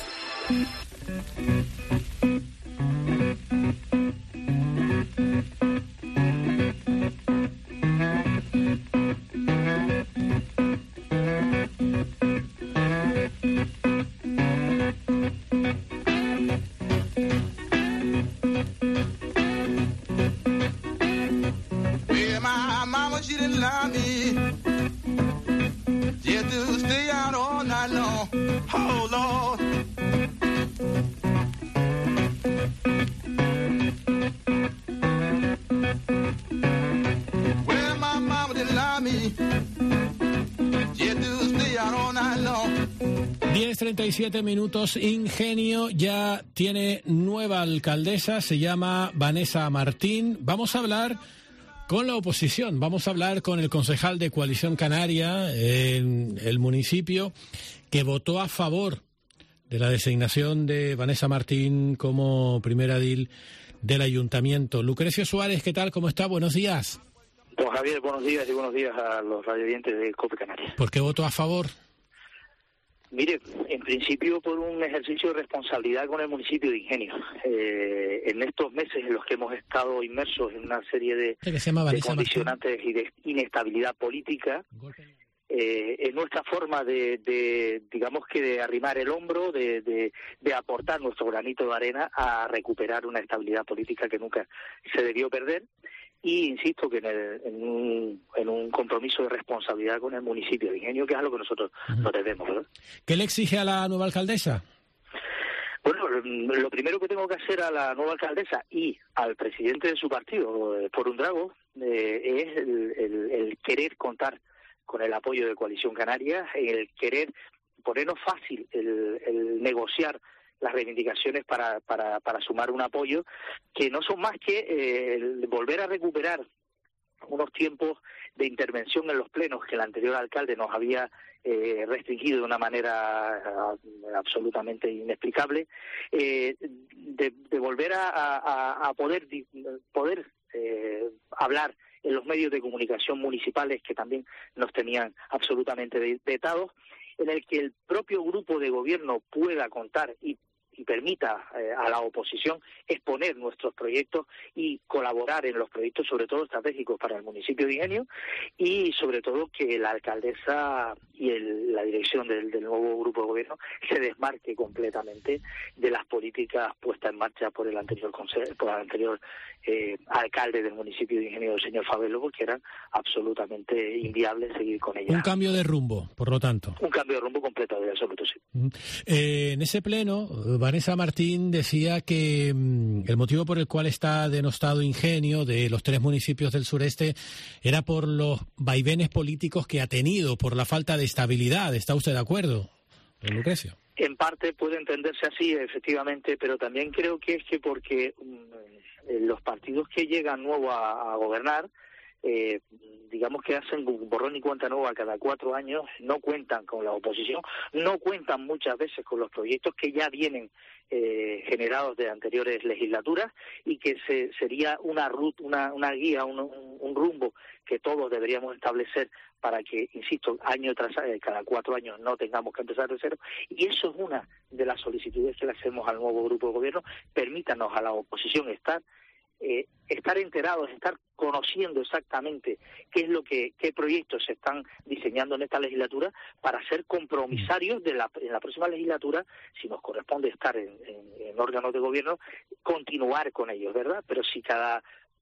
Minutos. Ingenio ya tiene nueva alcaldesa, se llama Vanessa Martín. Vamos a hablar con la oposición, vamos a hablar con el concejal de Coalición Canaria en el municipio, que votó a favor de la designación de Vanessa Martín como primera edil del ayuntamiento. Lucrecio Suárez, ¿qué tal? ¿Cómo está? Buenos días. Don Javier, buenos días y buenos días a los radioyentes de COPE Canarias. ¿Por qué votó a favor? Mire, en principio por un ejercicio de responsabilidad con el municipio de Ingenio. En estos meses en los que hemos estado inmersos en una serie de condicionantes y de inestabilidad política, es nuestra forma de digamos que de arrimar el hombro, de aportar nuestro granito de arena a recuperar una estabilidad política que nunca se debió perder. Y insisto que en un compromiso de responsabilidad con el municipio de Ingenio, que es algo que nosotros nos debemos, ¿verdad? ¿Qué le exige a la nueva alcaldesa? Bueno, lo primero que tengo que hacer a la nueva alcaldesa y al presidente de su partido, por un Drago, es el querer contar con el apoyo de Coalición Canaria, el querer ponernos fácil, el negociar las reivindicaciones para sumar un apoyo, que no son más que volver a recuperar unos tiempos de intervención en los plenos que el anterior alcalde nos había restringido de una manera absolutamente inexplicable, de volver a poder hablar en los medios de comunicación municipales, que también nos tenían absolutamente vetados, en el que el propio grupo de gobierno pueda contar y permita a la oposición exponer nuestros proyectos y colaborar en los proyectos, sobre todo estratégicos para el municipio de Ingenio, y sobre todo que la alcaldesa y la dirección del nuevo grupo de gobierno se desmarque completamente de las políticas puestas en marcha por el anterior alcalde del municipio de Ingenio, el señor Fabelo, porque eran absolutamente inviables seguir con ella. Un cambio de rumbo, por lo tanto. Un cambio de rumbo completo, de absoluto, sí. En ese pleno, Vanessa Martín decía que el motivo por el cual está denostado Ingenio, de los 3 municipios del sureste, era por los vaivenes políticos que ha tenido, por la falta de estabilidad. ¿Está usted de acuerdo, don Lucrecio? En parte puede entenderse así, efectivamente, pero también creo que es que porque los partidos que llegan nuevos a gobernar digamos que hacen borrón y cuenta nueva cada 4 años, no cuentan con la oposición, no cuentan muchas veces con los proyectos que ya vienen generados de anteriores legislaturas, y que sería una ruta, una guía, un rumbo que todos deberíamos establecer para que, insisto, año tras año, cada 4 años no tengamos que empezar de cero. Y eso es una de las solicitudes que le hacemos al nuevo grupo de gobierno. Permítanos a la oposición estar enterados, estar conociendo exactamente qué proyectos se están diseñando en esta legislatura, para ser compromisarios en la próxima legislatura, si nos corresponde estar en órganos de gobierno, continuar con ellos, ¿verdad? Pero si cada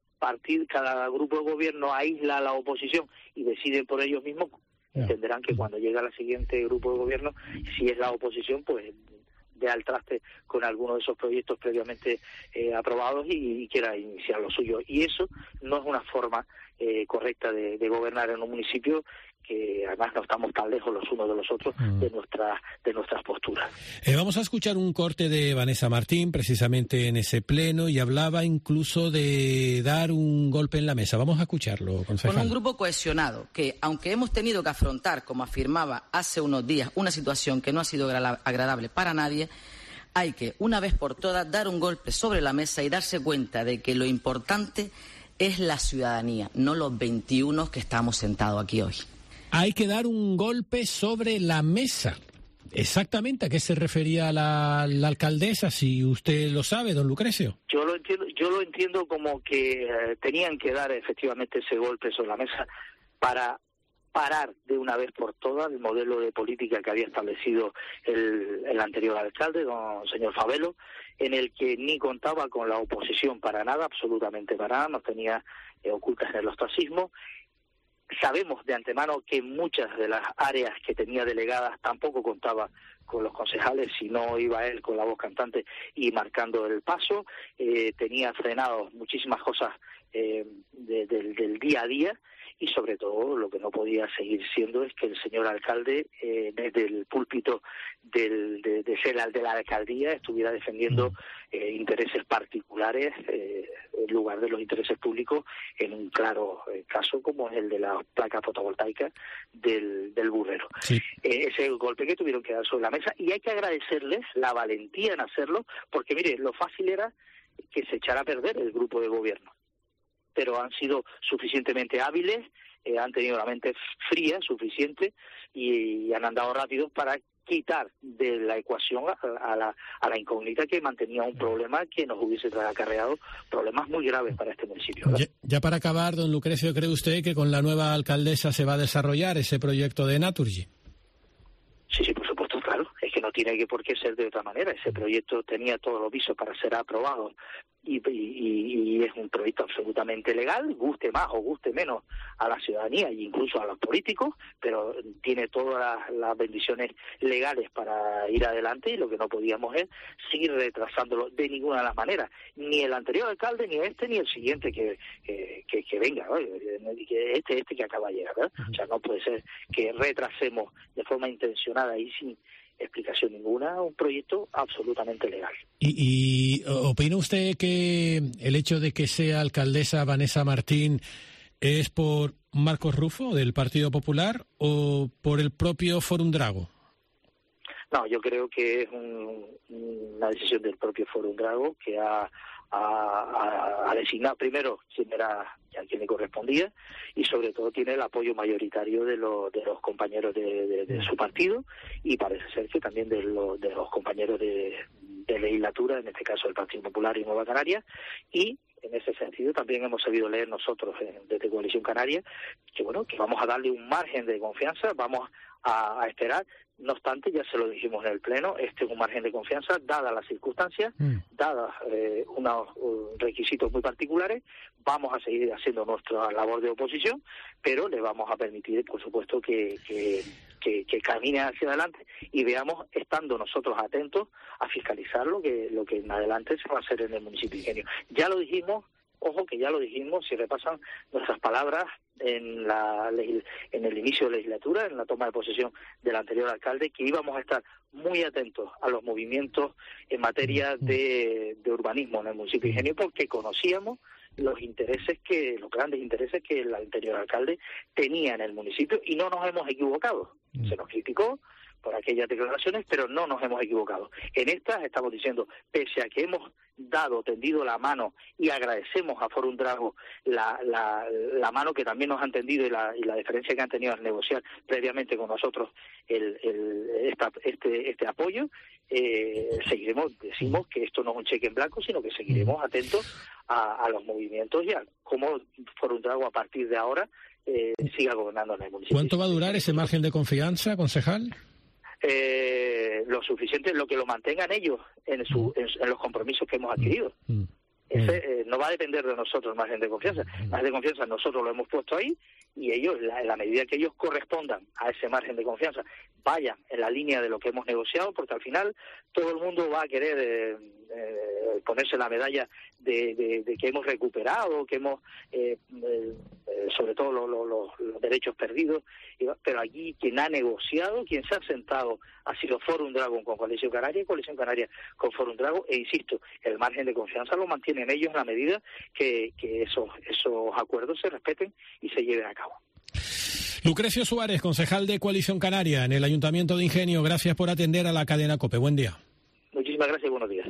grupo de gobierno aísla a la oposición y deciden por ellos mismos, entenderán que cuando llega el siguiente grupo de gobierno, si es la oposición, pues de al traste con alguno de esos proyectos previamente aprobados y quiera iniciar lo suyo. Y eso no es una forma correcta de gobernar en un municipio, que además no estamos tan lejos los unos de los otros de nuestras posturas. Vamos a escuchar un corte de Vanessa Martín, precisamente en ese pleno, y hablaba incluso de dar un golpe en la mesa. Vamos a escucharlo, concejal. Con un grupo cohesionado, que aunque hemos tenido que afrontar, como afirmaba hace unos días, una situación que no ha sido agradable para nadie, hay que, una vez por todas, dar un golpe sobre la mesa y darse cuenta de que lo importante es la ciudadanía, no los 21 que estamos sentados aquí hoy. Hay que dar un golpe sobre la mesa. Exactamente, ¿a qué se refería la alcaldesa? Si usted lo sabe, don Lucrecio. Yo lo entiendo como que tenían que dar efectivamente ese golpe sobre la mesa para parar de una vez por todas el modelo de política que había establecido el anterior alcalde, don señor Fabelo, en el que ni contaba con la oposición para nada, absolutamente para nada, nos tenía ocultas en el ostracismo. Sabemos de antemano que muchas de las áreas que tenía delegadas tampoco contaba con los concejales, si no iba él con la voz cantante y marcando el paso. Tenía frenados muchísimas cosas del día a día, y sobre todo lo que no podía seguir siendo es que el señor alcalde, desde el púlpito de ser el de la alcaldía, estuviera defendiendo intereses particulares en lugar de los intereses públicos, en un claro caso como es el de la placa fotovoltaica del Burrero. Sí. Ese golpe que tuvieron que dar sobre la mesa, y hay que agradecerles la valentía en hacerlo, porque mire, lo fácil era que se echara a perder el grupo de gobierno, pero han sido suficientemente hábiles, han tenido la mente fría suficiente y han andado rápidos para quitar de la ecuación a la incógnita que mantenía un problema que nos hubiese acarreado problemas muy graves para este municipio. Ya para acabar, don Lucrecio, ¿cree usted que con la nueva alcaldesa se va a desarrollar ese proyecto de Naturgy? Sí, por supuesto, claro. Es que no tiene por qué ser de otra manera. Ese proyecto tenía todos los visos para ser aprobado y es un proyecto absolutamente legal, guste más o guste menos a la ciudadanía e incluso a los políticos, pero tiene todas las bendiciones legales para ir adelante, y lo que no podíamos es seguir retrasándolo de ninguna de las maneras. Ni el anterior alcalde, ni este, ni el siguiente que venga, ¿no? Este que acaba de llegar, ¿verdad? O sea, no puede ser que retrasemos de forma intencionada y sin explicación ninguna un proyecto absolutamente legal. ¿Y opina usted que el hecho de que sea alcaldesa Vanessa Martín es por Marcos Rufo del Partido Popular o por el propio Fórum Drago? No, yo creo que es una decisión del propio Fórum Drago, que ha designado primero quién era a quien le correspondía, y sobre todo tiene el apoyo mayoritario de los compañeros de su partido, y parece ser que también de los compañeros de legislatura, en este caso el Partido Popular y Nueva Canarias, y en ese sentido también hemos sabido leer nosotros desde Coalición Canaria que que vamos a darle un margen de confianza, vamos a esperar. No obstante, ya se lo dijimos en el Pleno, este es un margen de confianza, dadas las circunstancias, dadas unos requisitos muy particulares. Vamos a seguir haciendo nuestra labor de oposición, pero le vamos a permitir, por supuesto, que camine hacia adelante, y veamos, estando nosotros atentos a fiscalizar lo que en adelante se va a hacer en el municipio de Ingenio. Ya lo dijimos, ojo que ya lo dijimos, si repasan nuestras palabras en el inicio de la legislatura, en la toma de posesión del anterior alcalde, que íbamos a estar muy atentos a los movimientos en materia de urbanismo en el municipio de Ingenio, porque conocíamos los grandes intereses que el anterior alcalde tenía en el municipio, y no nos hemos equivocado. Se nos criticó por aquellas declaraciones, pero no nos hemos equivocado. En estas estamos diciendo, pese a que hemos tendido la mano, y agradecemos a Forum Drago la mano que también nos han tendido y la diferencia que han tenido al negociar previamente con nosotros este apoyo, decimos que esto no es un cheque en blanco, sino que seguiremos atentos a los movimientos y a cómo Forum Drago a partir de ahora siga gobernando en el municipio. ¿Cuánto va a durar ese margen de confianza, concejal? Lo suficiente, lo que lo mantengan ellos en los compromisos que hemos adquirido. No va a depender de nosotros el margen de confianza. El margen de confianza nosotros lo hemos puesto ahí, y ellos, en la medida que ellos correspondan a ese margen de confianza, vayan en la línea de lo que hemos negociado, porque al final todo el mundo va a querer ponerse la medalla de que hemos recuperado, que hemos sobre todo los derechos perdidos, pero aquí quien ha negociado, quien se ha sentado, ha sido Forum Drago con Coalición Canaria y Coalición Canaria con Forum Drago, e insisto, el margen de confianza lo mantienen ellos en la medida que esos acuerdos se respeten y se lleven a cabo. Lucrecio Suárez, concejal de Coalición Canaria en el Ayuntamiento de Ingenio, gracias por atender a la cadena COPE. Buen día. Muchísimas gracias y buenos días.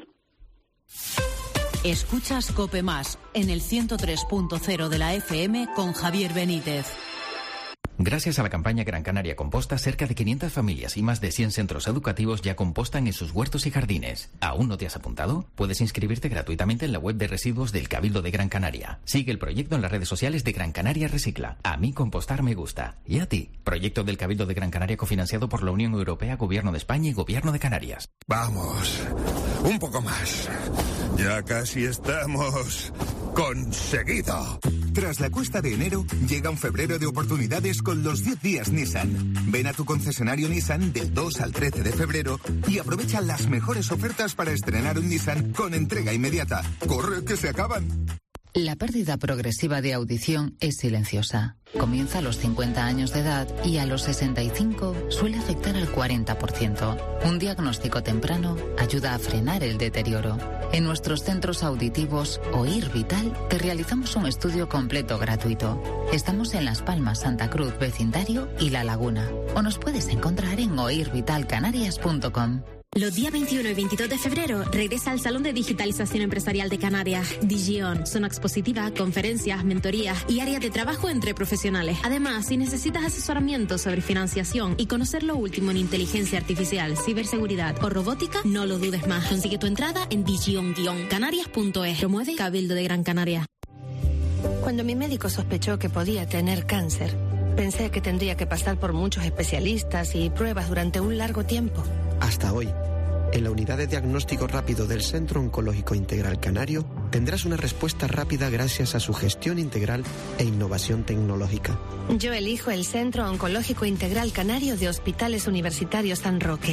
Escuchas COPE Más en el 103.0 de la FM con Javier Benítez. Gracias a la campaña Gran Canaria Composta, cerca de 500 familias y más de 100 centros educativos ya compostan en sus huertos y jardines. ¿Aún no te has apuntado? Puedes inscribirte gratuitamente en la web de residuos del Cabildo de Gran Canaria. Sigue el proyecto en las redes sociales de Gran Canaria Recicla. A mí compostar me gusta. ¿Y a ti? Proyecto del Cabildo de Gran Canaria cofinanciado por la Unión Europea, Gobierno de España y Gobierno de Canarias. Vamos, un poco más. Ya casi estamos conseguido. Tras la cuesta de enero, llega un febrero de oportunidades con los 10 días Nissan. Ven a tu concesionario Nissan del 2 al 13 de febrero y aprovecha las mejores ofertas para estrenar un Nissan con entrega inmediata. ¡Corre, que se acaban! La pérdida progresiva de audición es silenciosa. Comienza a los 50 años de edad y a los 65 suele afectar al 40%. Un diagnóstico temprano ayuda a frenar el deterioro. En nuestros centros auditivos Oír Vital te realizamos un estudio completo gratuito. Estamos en Las Palmas, Santa Cruz, Vecindario y La Laguna. O nos puedes encontrar en oirvitalcanarias.com. Los días 21 y 22 de febrero regresa al Salón de Digitalización Empresarial de Canarias, Digion. Zona expositiva, conferencias, mentorías y áreas de trabajo entre profesionales. Además, si necesitas asesoramiento sobre financiación y conocer lo último en inteligencia artificial, ciberseguridad o robótica, no lo dudes más. Consigue tu entrada en digion-canarias.es. Promueve Cabildo de Gran Canaria. Cuando mi médico sospechó que podía tener cáncer, pensé que tendría que pasar por muchos especialistas y pruebas durante un largo tiempo. Hasta hoy, en la unidad de diagnóstico rápido del Centro Oncológico Integral Canario, tendrás una respuesta rápida gracias a su gestión integral e innovación tecnológica. Yo elijo el Centro Oncológico Integral Canario de Hospitales Universitarios San Roque.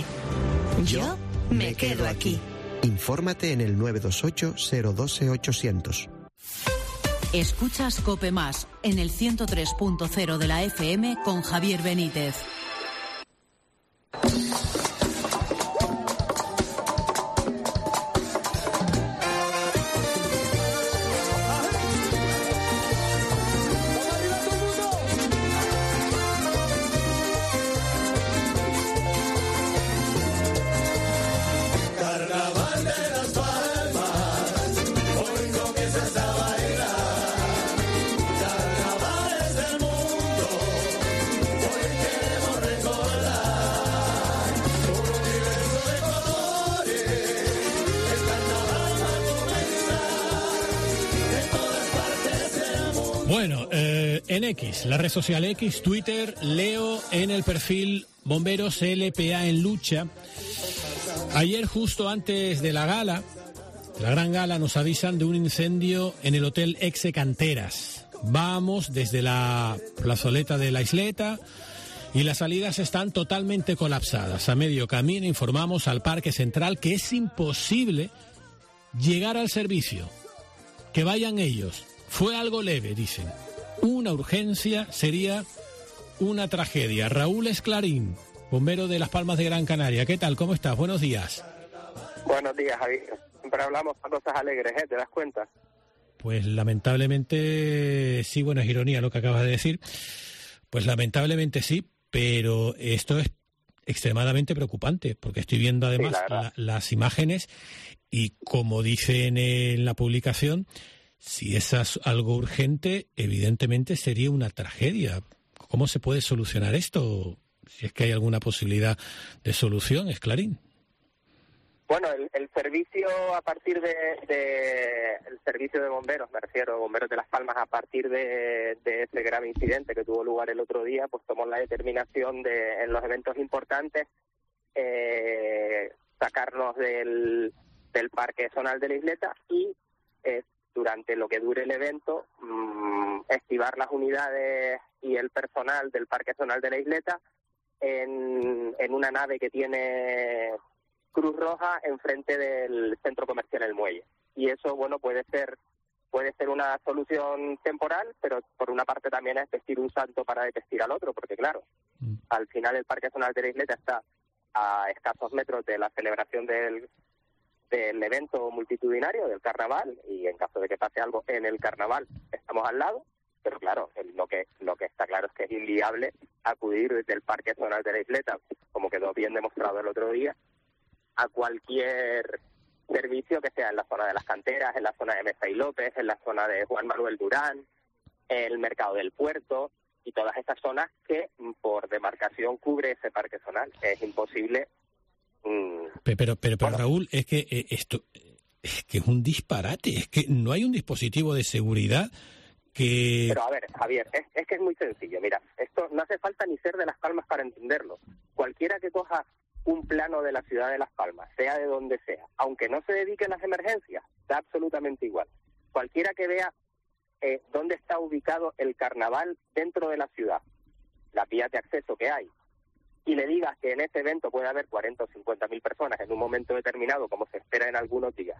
Yo me quedo aquí. Infórmate en el 928-012-800. Escuchas COPE Más en el 103.0 de la FM con Javier Benítez. Bueno, en X, la red social X, Twitter, leo en el perfil Bomberos LPA en lucha. Ayer, justo antes de la gala, la gran gala, nos avisan de un incendio en el Hotel Exe Canteras. Vamos desde la plazoleta de la Isleta y las salidas están totalmente colapsadas. A medio camino informamos al Parque Central que es imposible llegar al servicio. Que vayan ellos. Fue algo leve, dicen. Una urgencia sería una tragedia. Raúl Esclarín, bombero de Las Palmas de Gran Canaria. ¿Qué tal? ¿Cómo estás? Buenos días. Buenos días, Javier. Siempre hablamos para cosas alegres, ¿eh? ¿Te das cuenta? Pues lamentablemente sí, bueno, es ironía lo que acabas de decir. Pues lamentablemente sí, pero esto es extremadamente preocupante, porque estoy viendo además las imágenes y, como dicen en la publicación, si es algo urgente, evidentemente sería una tragedia. ¿Cómo se puede solucionar esto? Si es que hay alguna posibilidad de solución, es Clarín. Bueno, el servicio a partir el servicio de bomberos, me refiero, bomberos de Las Palmas, a partir de ese grave incidente que tuvo lugar el otro día, pues tomó la determinación de, en los eventos importantes, sacarnos del Parque Zonal de la Isleta y durante lo que dure el evento activar las unidades y el personal del Parque Zonal de la Isleta en una nave que tiene Cruz Roja enfrente del centro comercial El Muelle. Y eso, bueno, puede ser una solución temporal, pero por una parte también es vestir un santo para desvestir al otro, porque claro, al final el Parque Zonal de la Isleta está a escasos metros de la celebración del evento multitudinario, del carnaval, y en caso de que pase algo en el carnaval estamos al lado, pero claro, lo que está claro es que es inviable acudir desde el Parque Zonal de la Isleta, como quedó bien demostrado el otro día, a cualquier servicio que sea en la zona de las canteras, en la zona de Mesa y López, en la zona de Juan Manuel Durán, el mercado del puerto y todas esas zonas que por demarcación cubre ese parque zonal. Es imposible. Pero bueno, Raúl, es que esto es que es un disparate, es que no hay un dispositivo de seguridad que... Pero a ver, Javier, es que es muy sencillo. Mira, esto no hace falta ni ser de Las Palmas para entenderlo. Cualquiera que coja un plano de la ciudad de Las Palmas, sea de donde sea, aunque no se dedique a las emergencias, da absolutamente igual. Cualquiera que vea dónde está ubicado el carnaval dentro de la ciudad, las vías de acceso que hay, y le digas que en ese evento puede haber 40 o 50.000 personas en un momento determinado, como se espera en algunos días,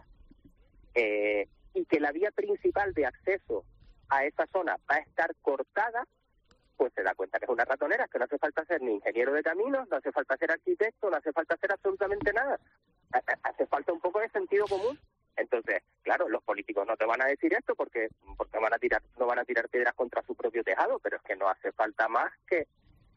y que la vía principal de acceso a esa zona va a estar cortada, pues se da cuenta que es una ratonera, que no hace falta ser ni ingeniero de caminos, no hace falta ser arquitecto, no hace falta hacer absolutamente nada. Hace falta un poco de sentido común. Entonces, claro, los políticos no te van a decir esto porque no van a tirar piedras contra su propio tejado, pero es que no hace falta más que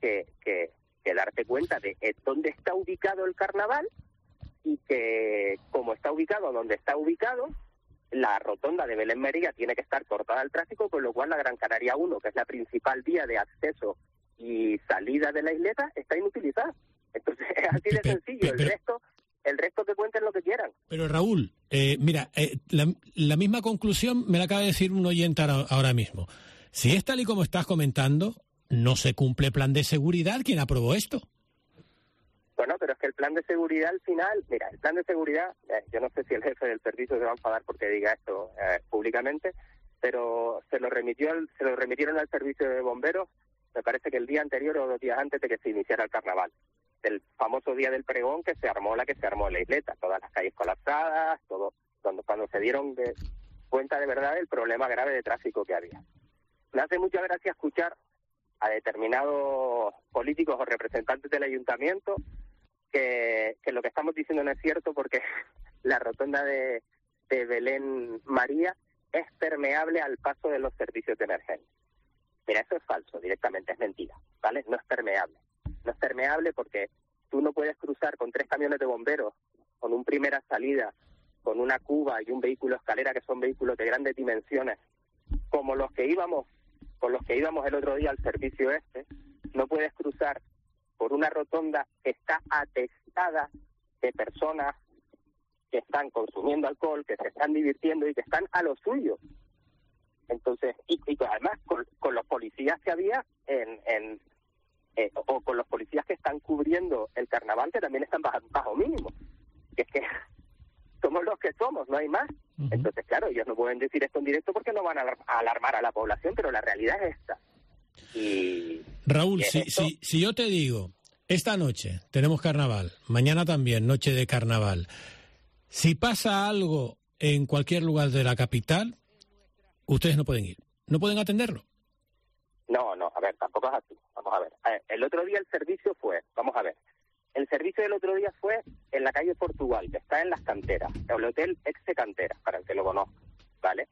darte cuenta de dónde está ubicado el carnaval y que, como está ubicado donde está ubicado, la rotonda de Belén María tiene que estar cortada al tráfico, con lo cual la Gran Canaria 1, que es la principal vía de acceso y salida de la isleta, está inutilizada. Entonces es así de sencillo. El resto que cuenten lo que quieran. Pero Raúl, mira, la misma conclusión me la acaba de decir un oyente ahora mismo. Si es tal y como estás comentando, no se cumple el plan de seguridad. ¿Quién aprobó esto? Bueno, pero es que el plan de seguridad al final, mira, el plan de seguridad, yo no sé si el jefe del servicio se va a enfadar porque diga esto públicamente, pero se lo remitieron al servicio de bomberos, me parece que el día anterior o 2 días antes de que se iniciara el carnaval, el famoso día del pregón que se armó en la isleta, todas las calles colapsadas, todo, cuando se dieron cuenta de verdad del problema grave de tráfico que había. Me hace mucha gracia escuchar a determinados políticos o representantes del ayuntamiento que lo que estamos diciendo no es cierto, porque la rotonda de Belén María es permeable al paso de los servicios de emergencia. Mira, eso es falso, directamente, es mentira, ¿vale? No es permeable. No es permeable porque tú no puedes cruzar con 3 camiones de bomberos, con un primera salida, con una cuba y un vehículo escalera, que son vehículos de grandes dimensiones, como los que íbamos el otro día al servicio no puedes cruzar por una rotonda que está atestada de personas que están consumiendo alcohol, que se están divirtiendo y que están a lo suyo. Entonces, y además con los policías que había o con los policías que están cubriendo el carnaval, que también están bajo mínimo. Que es que somos los que somos, no hay más. Uh-huh. Entonces, claro, ellos no pueden decir esto en directo porque no van a alarmar a la población, pero la realidad es esta. Y Raúl, si yo te digo, esta noche tenemos carnaval, mañana también, noche de carnaval, si pasa algo en cualquier lugar de la capital, ustedes no pueden ir, no pueden atenderlo. No, a ver, tampoco es así. Vamos a ver. El otro día el servicio del otro día fue en la calle Portugal, que está en las canteras, el hotel Exe Canteras, para el que lo conozca, ¿vale?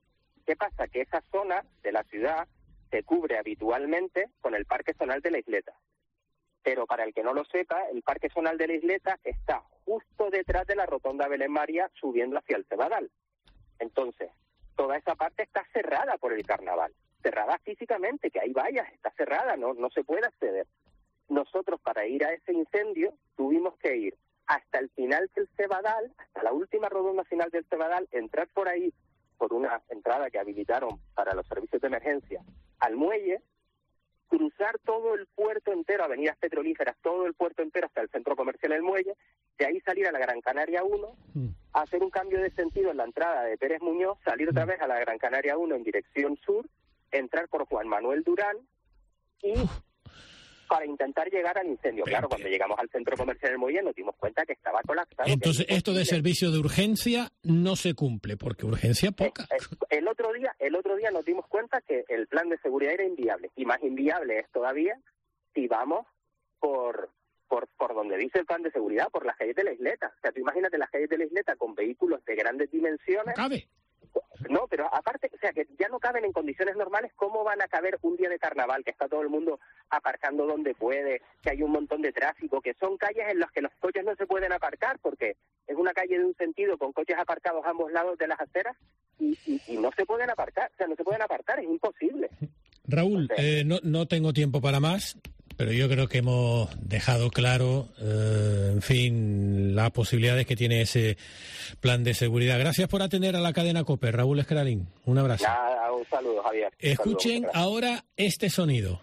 ¿qué pasa? Que esa zona de la ciudad se cubre habitualmente con el Parque Zonal de la Isleta. Pero para el que no lo sepa, el Parque Zonal de la Isleta está justo detrás de la Rotonda Belén María, subiendo hacia el Cebadal. Entonces, toda esa parte está cerrada por el carnaval, cerrada físicamente, que hay vallas, está cerrada, no se puede acceder. Nosotros, para ir a ese incendio, tuvimos que ir hasta el final del Cebadal, hasta la última rotonda final del Cebadal, entrar por ahí, por una entrada que habilitaron para los servicios de emergencia, al muelle, cruzar todo el puerto entero, avenidas petrolíferas, todo el puerto entero hasta el centro comercial El Muelle, de ahí salir a la Gran Canaria 1, hacer un cambio de sentido en la entrada de Pérez Muñoz, salir otra vez a la Gran Canaria 1 en dirección sur, entrar por Juan Manuel Durán y para intentar llegar al incendio. Claro, cuando llegamos al centro comercial El Muelle nos dimos cuenta que estaba colapsado. Entonces, esto de servicio de urgencia no se cumple, porque urgencia poca. El otro día nos dimos cuenta que el plan de seguridad era inviable, y más inviable es todavía si vamos por donde dice el plan de seguridad, por las calles de la Isleta. O sea, tú imagínate las calles de la Isleta con vehículos de grandes dimensiones. ¿Cabe? No, pero aparte, o sea, que ya no caben en condiciones normales. ¿Cómo van a caber un día de carnaval, que está todo el mundo aparcando donde puede, que hay un montón de tráfico, que son calles en las que los coches no se pueden aparcar, porque es una calle de un sentido con coches aparcados a ambos lados de las aceras y no se pueden aparcar, o sea, no se pueden apartar, es imposible. Raúl, no tengo tiempo para más, pero yo creo que hemos dejado claro, en fin, las posibilidades que tiene ese plan de seguridad. Gracias por atender a la cadena COPE, Raúl Escralín. Un abrazo. Nada, un saludo, Javier. Escuchen ahora este sonido.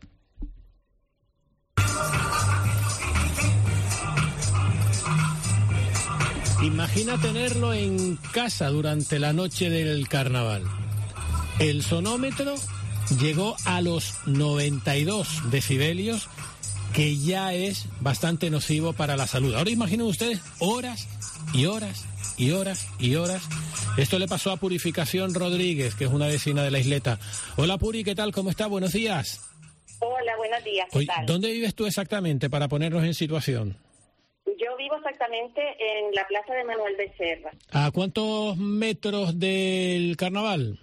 Imagina tenerlo en casa durante la noche del carnaval. El sonómetro llegó a los 92 decibelios, que ya es bastante nocivo para la salud. Ahora imaginen ustedes horas y horas y horas y horas. Esto le pasó a Purificación Rodríguez, que es una vecina de la Isleta. Hola Puri, ¿qué tal? ¿Cómo está? Buenos días. Hola, buenos días. ¿Qué tal? ¿Dónde vives tú exactamente para ponernos en situación? Yo vivo exactamente en la plaza de Manuel Becerra. ¿A cuántos metros del carnaval?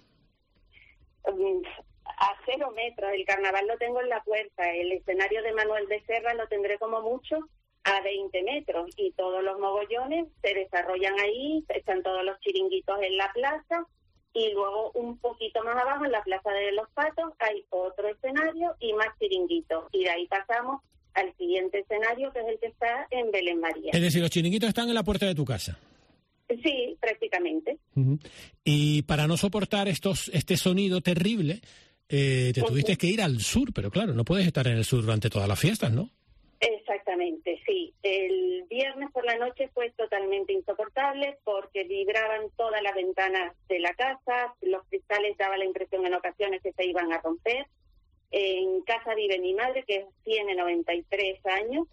A 0 metros. El carnaval lo tengo en la puerta. El escenario de Manuel Becerra lo tendré como mucho a 20 metros. Y todos los mogollones se desarrollan ahí, están todos los chiringuitos en la plaza. Y luego un poquito más abajo, en la plaza de los Patos, hay otro escenario y más chiringuitos. Y de ahí pasamos al siguiente escenario, que es el que está en Belén María. Es decir, los chiringuitos están en la puerta de tu casa. Sí, prácticamente. Y para no soportar este sonido terrible, te tuviste que ir al sur, pero claro, no puedes estar en el sur durante todas las fiestas, ¿no? Exactamente, sí. El viernes por la noche fue totalmente insoportable porque vibraban todas las ventanas de la casa, los cristales daban la impresión en ocasiones que se iban a romper. En casa vive mi madre, que tiene 93 años,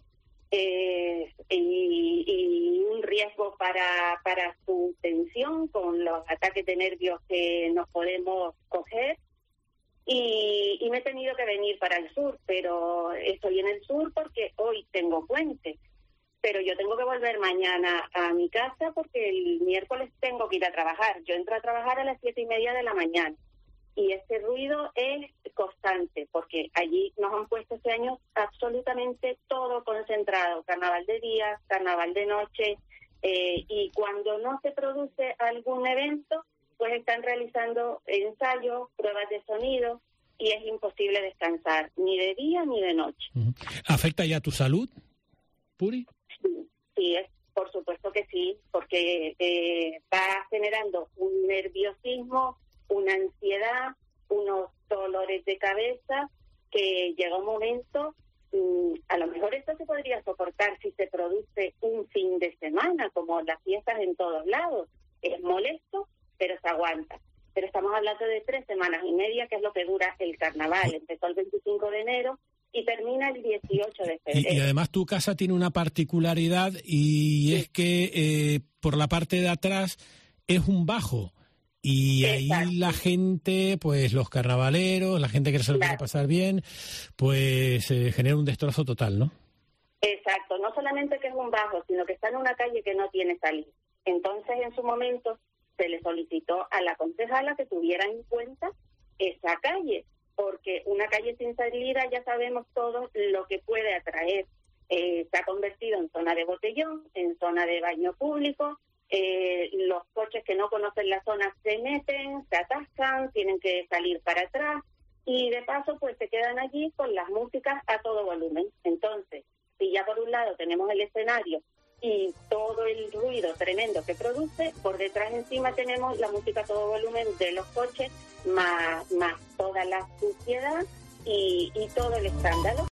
y un riesgo para su tensión con los ataques de nervios que nos podemos coger. Y me he tenido que venir para el sur, pero estoy en el sur porque hoy tengo puente. Pero yo tengo que volver mañana a mi casa porque el miércoles tengo que ir a trabajar. Yo entro a trabajar a las 7:30 de la mañana. Y ese ruido es constante, porque allí nos han puesto este año absolutamente todo concentrado, carnaval de día, carnaval de noche, y cuando no se produce algún evento, pues están realizando ensayos, pruebas de sonido, y es imposible descansar, ni de día ni de noche. ¿Afecta ya tu salud, Puri? Sí, por supuesto que sí, porque va generando un nerviosismo, una ansiedad, unos dolores de cabeza, que llega un momento, a lo mejor esto se podría soportar si se produce un fin de semana, como las fiestas en todos lados. Es molesto, pero se aguanta. Pero estamos hablando de 3 semanas y media, que es lo que dura el carnaval. Empezó el 25 de enero y termina el 18 de febrero. Y además tu casa tiene una particularidad, y es que por la parte de atrás es un bajo. Y ahí la gente, pues los carnavaleros, la gente que se lo quiere pasar bien, pues genera un destrozo total, ¿no? Exacto, no solamente que es un bajo, sino que está en una calle que no tiene salida. Entonces, en su momento, se le solicitó a la concejala que tuviera en cuenta esa calle, porque una calle sin salida ya sabemos todos lo que puede atraer. Se ha convertido en zona de botellón, en zona de baño público. Los coches que no conocen la zona se meten, se atascan, tienen que salir para atrás y de paso pues se quedan allí con las músicas a todo volumen. Entonces, si ya por un lado tenemos el escenario y todo el ruido tremendo que produce, por detrás encima tenemos la música a todo volumen de los coches, más toda la suciedad y todo el escándalo.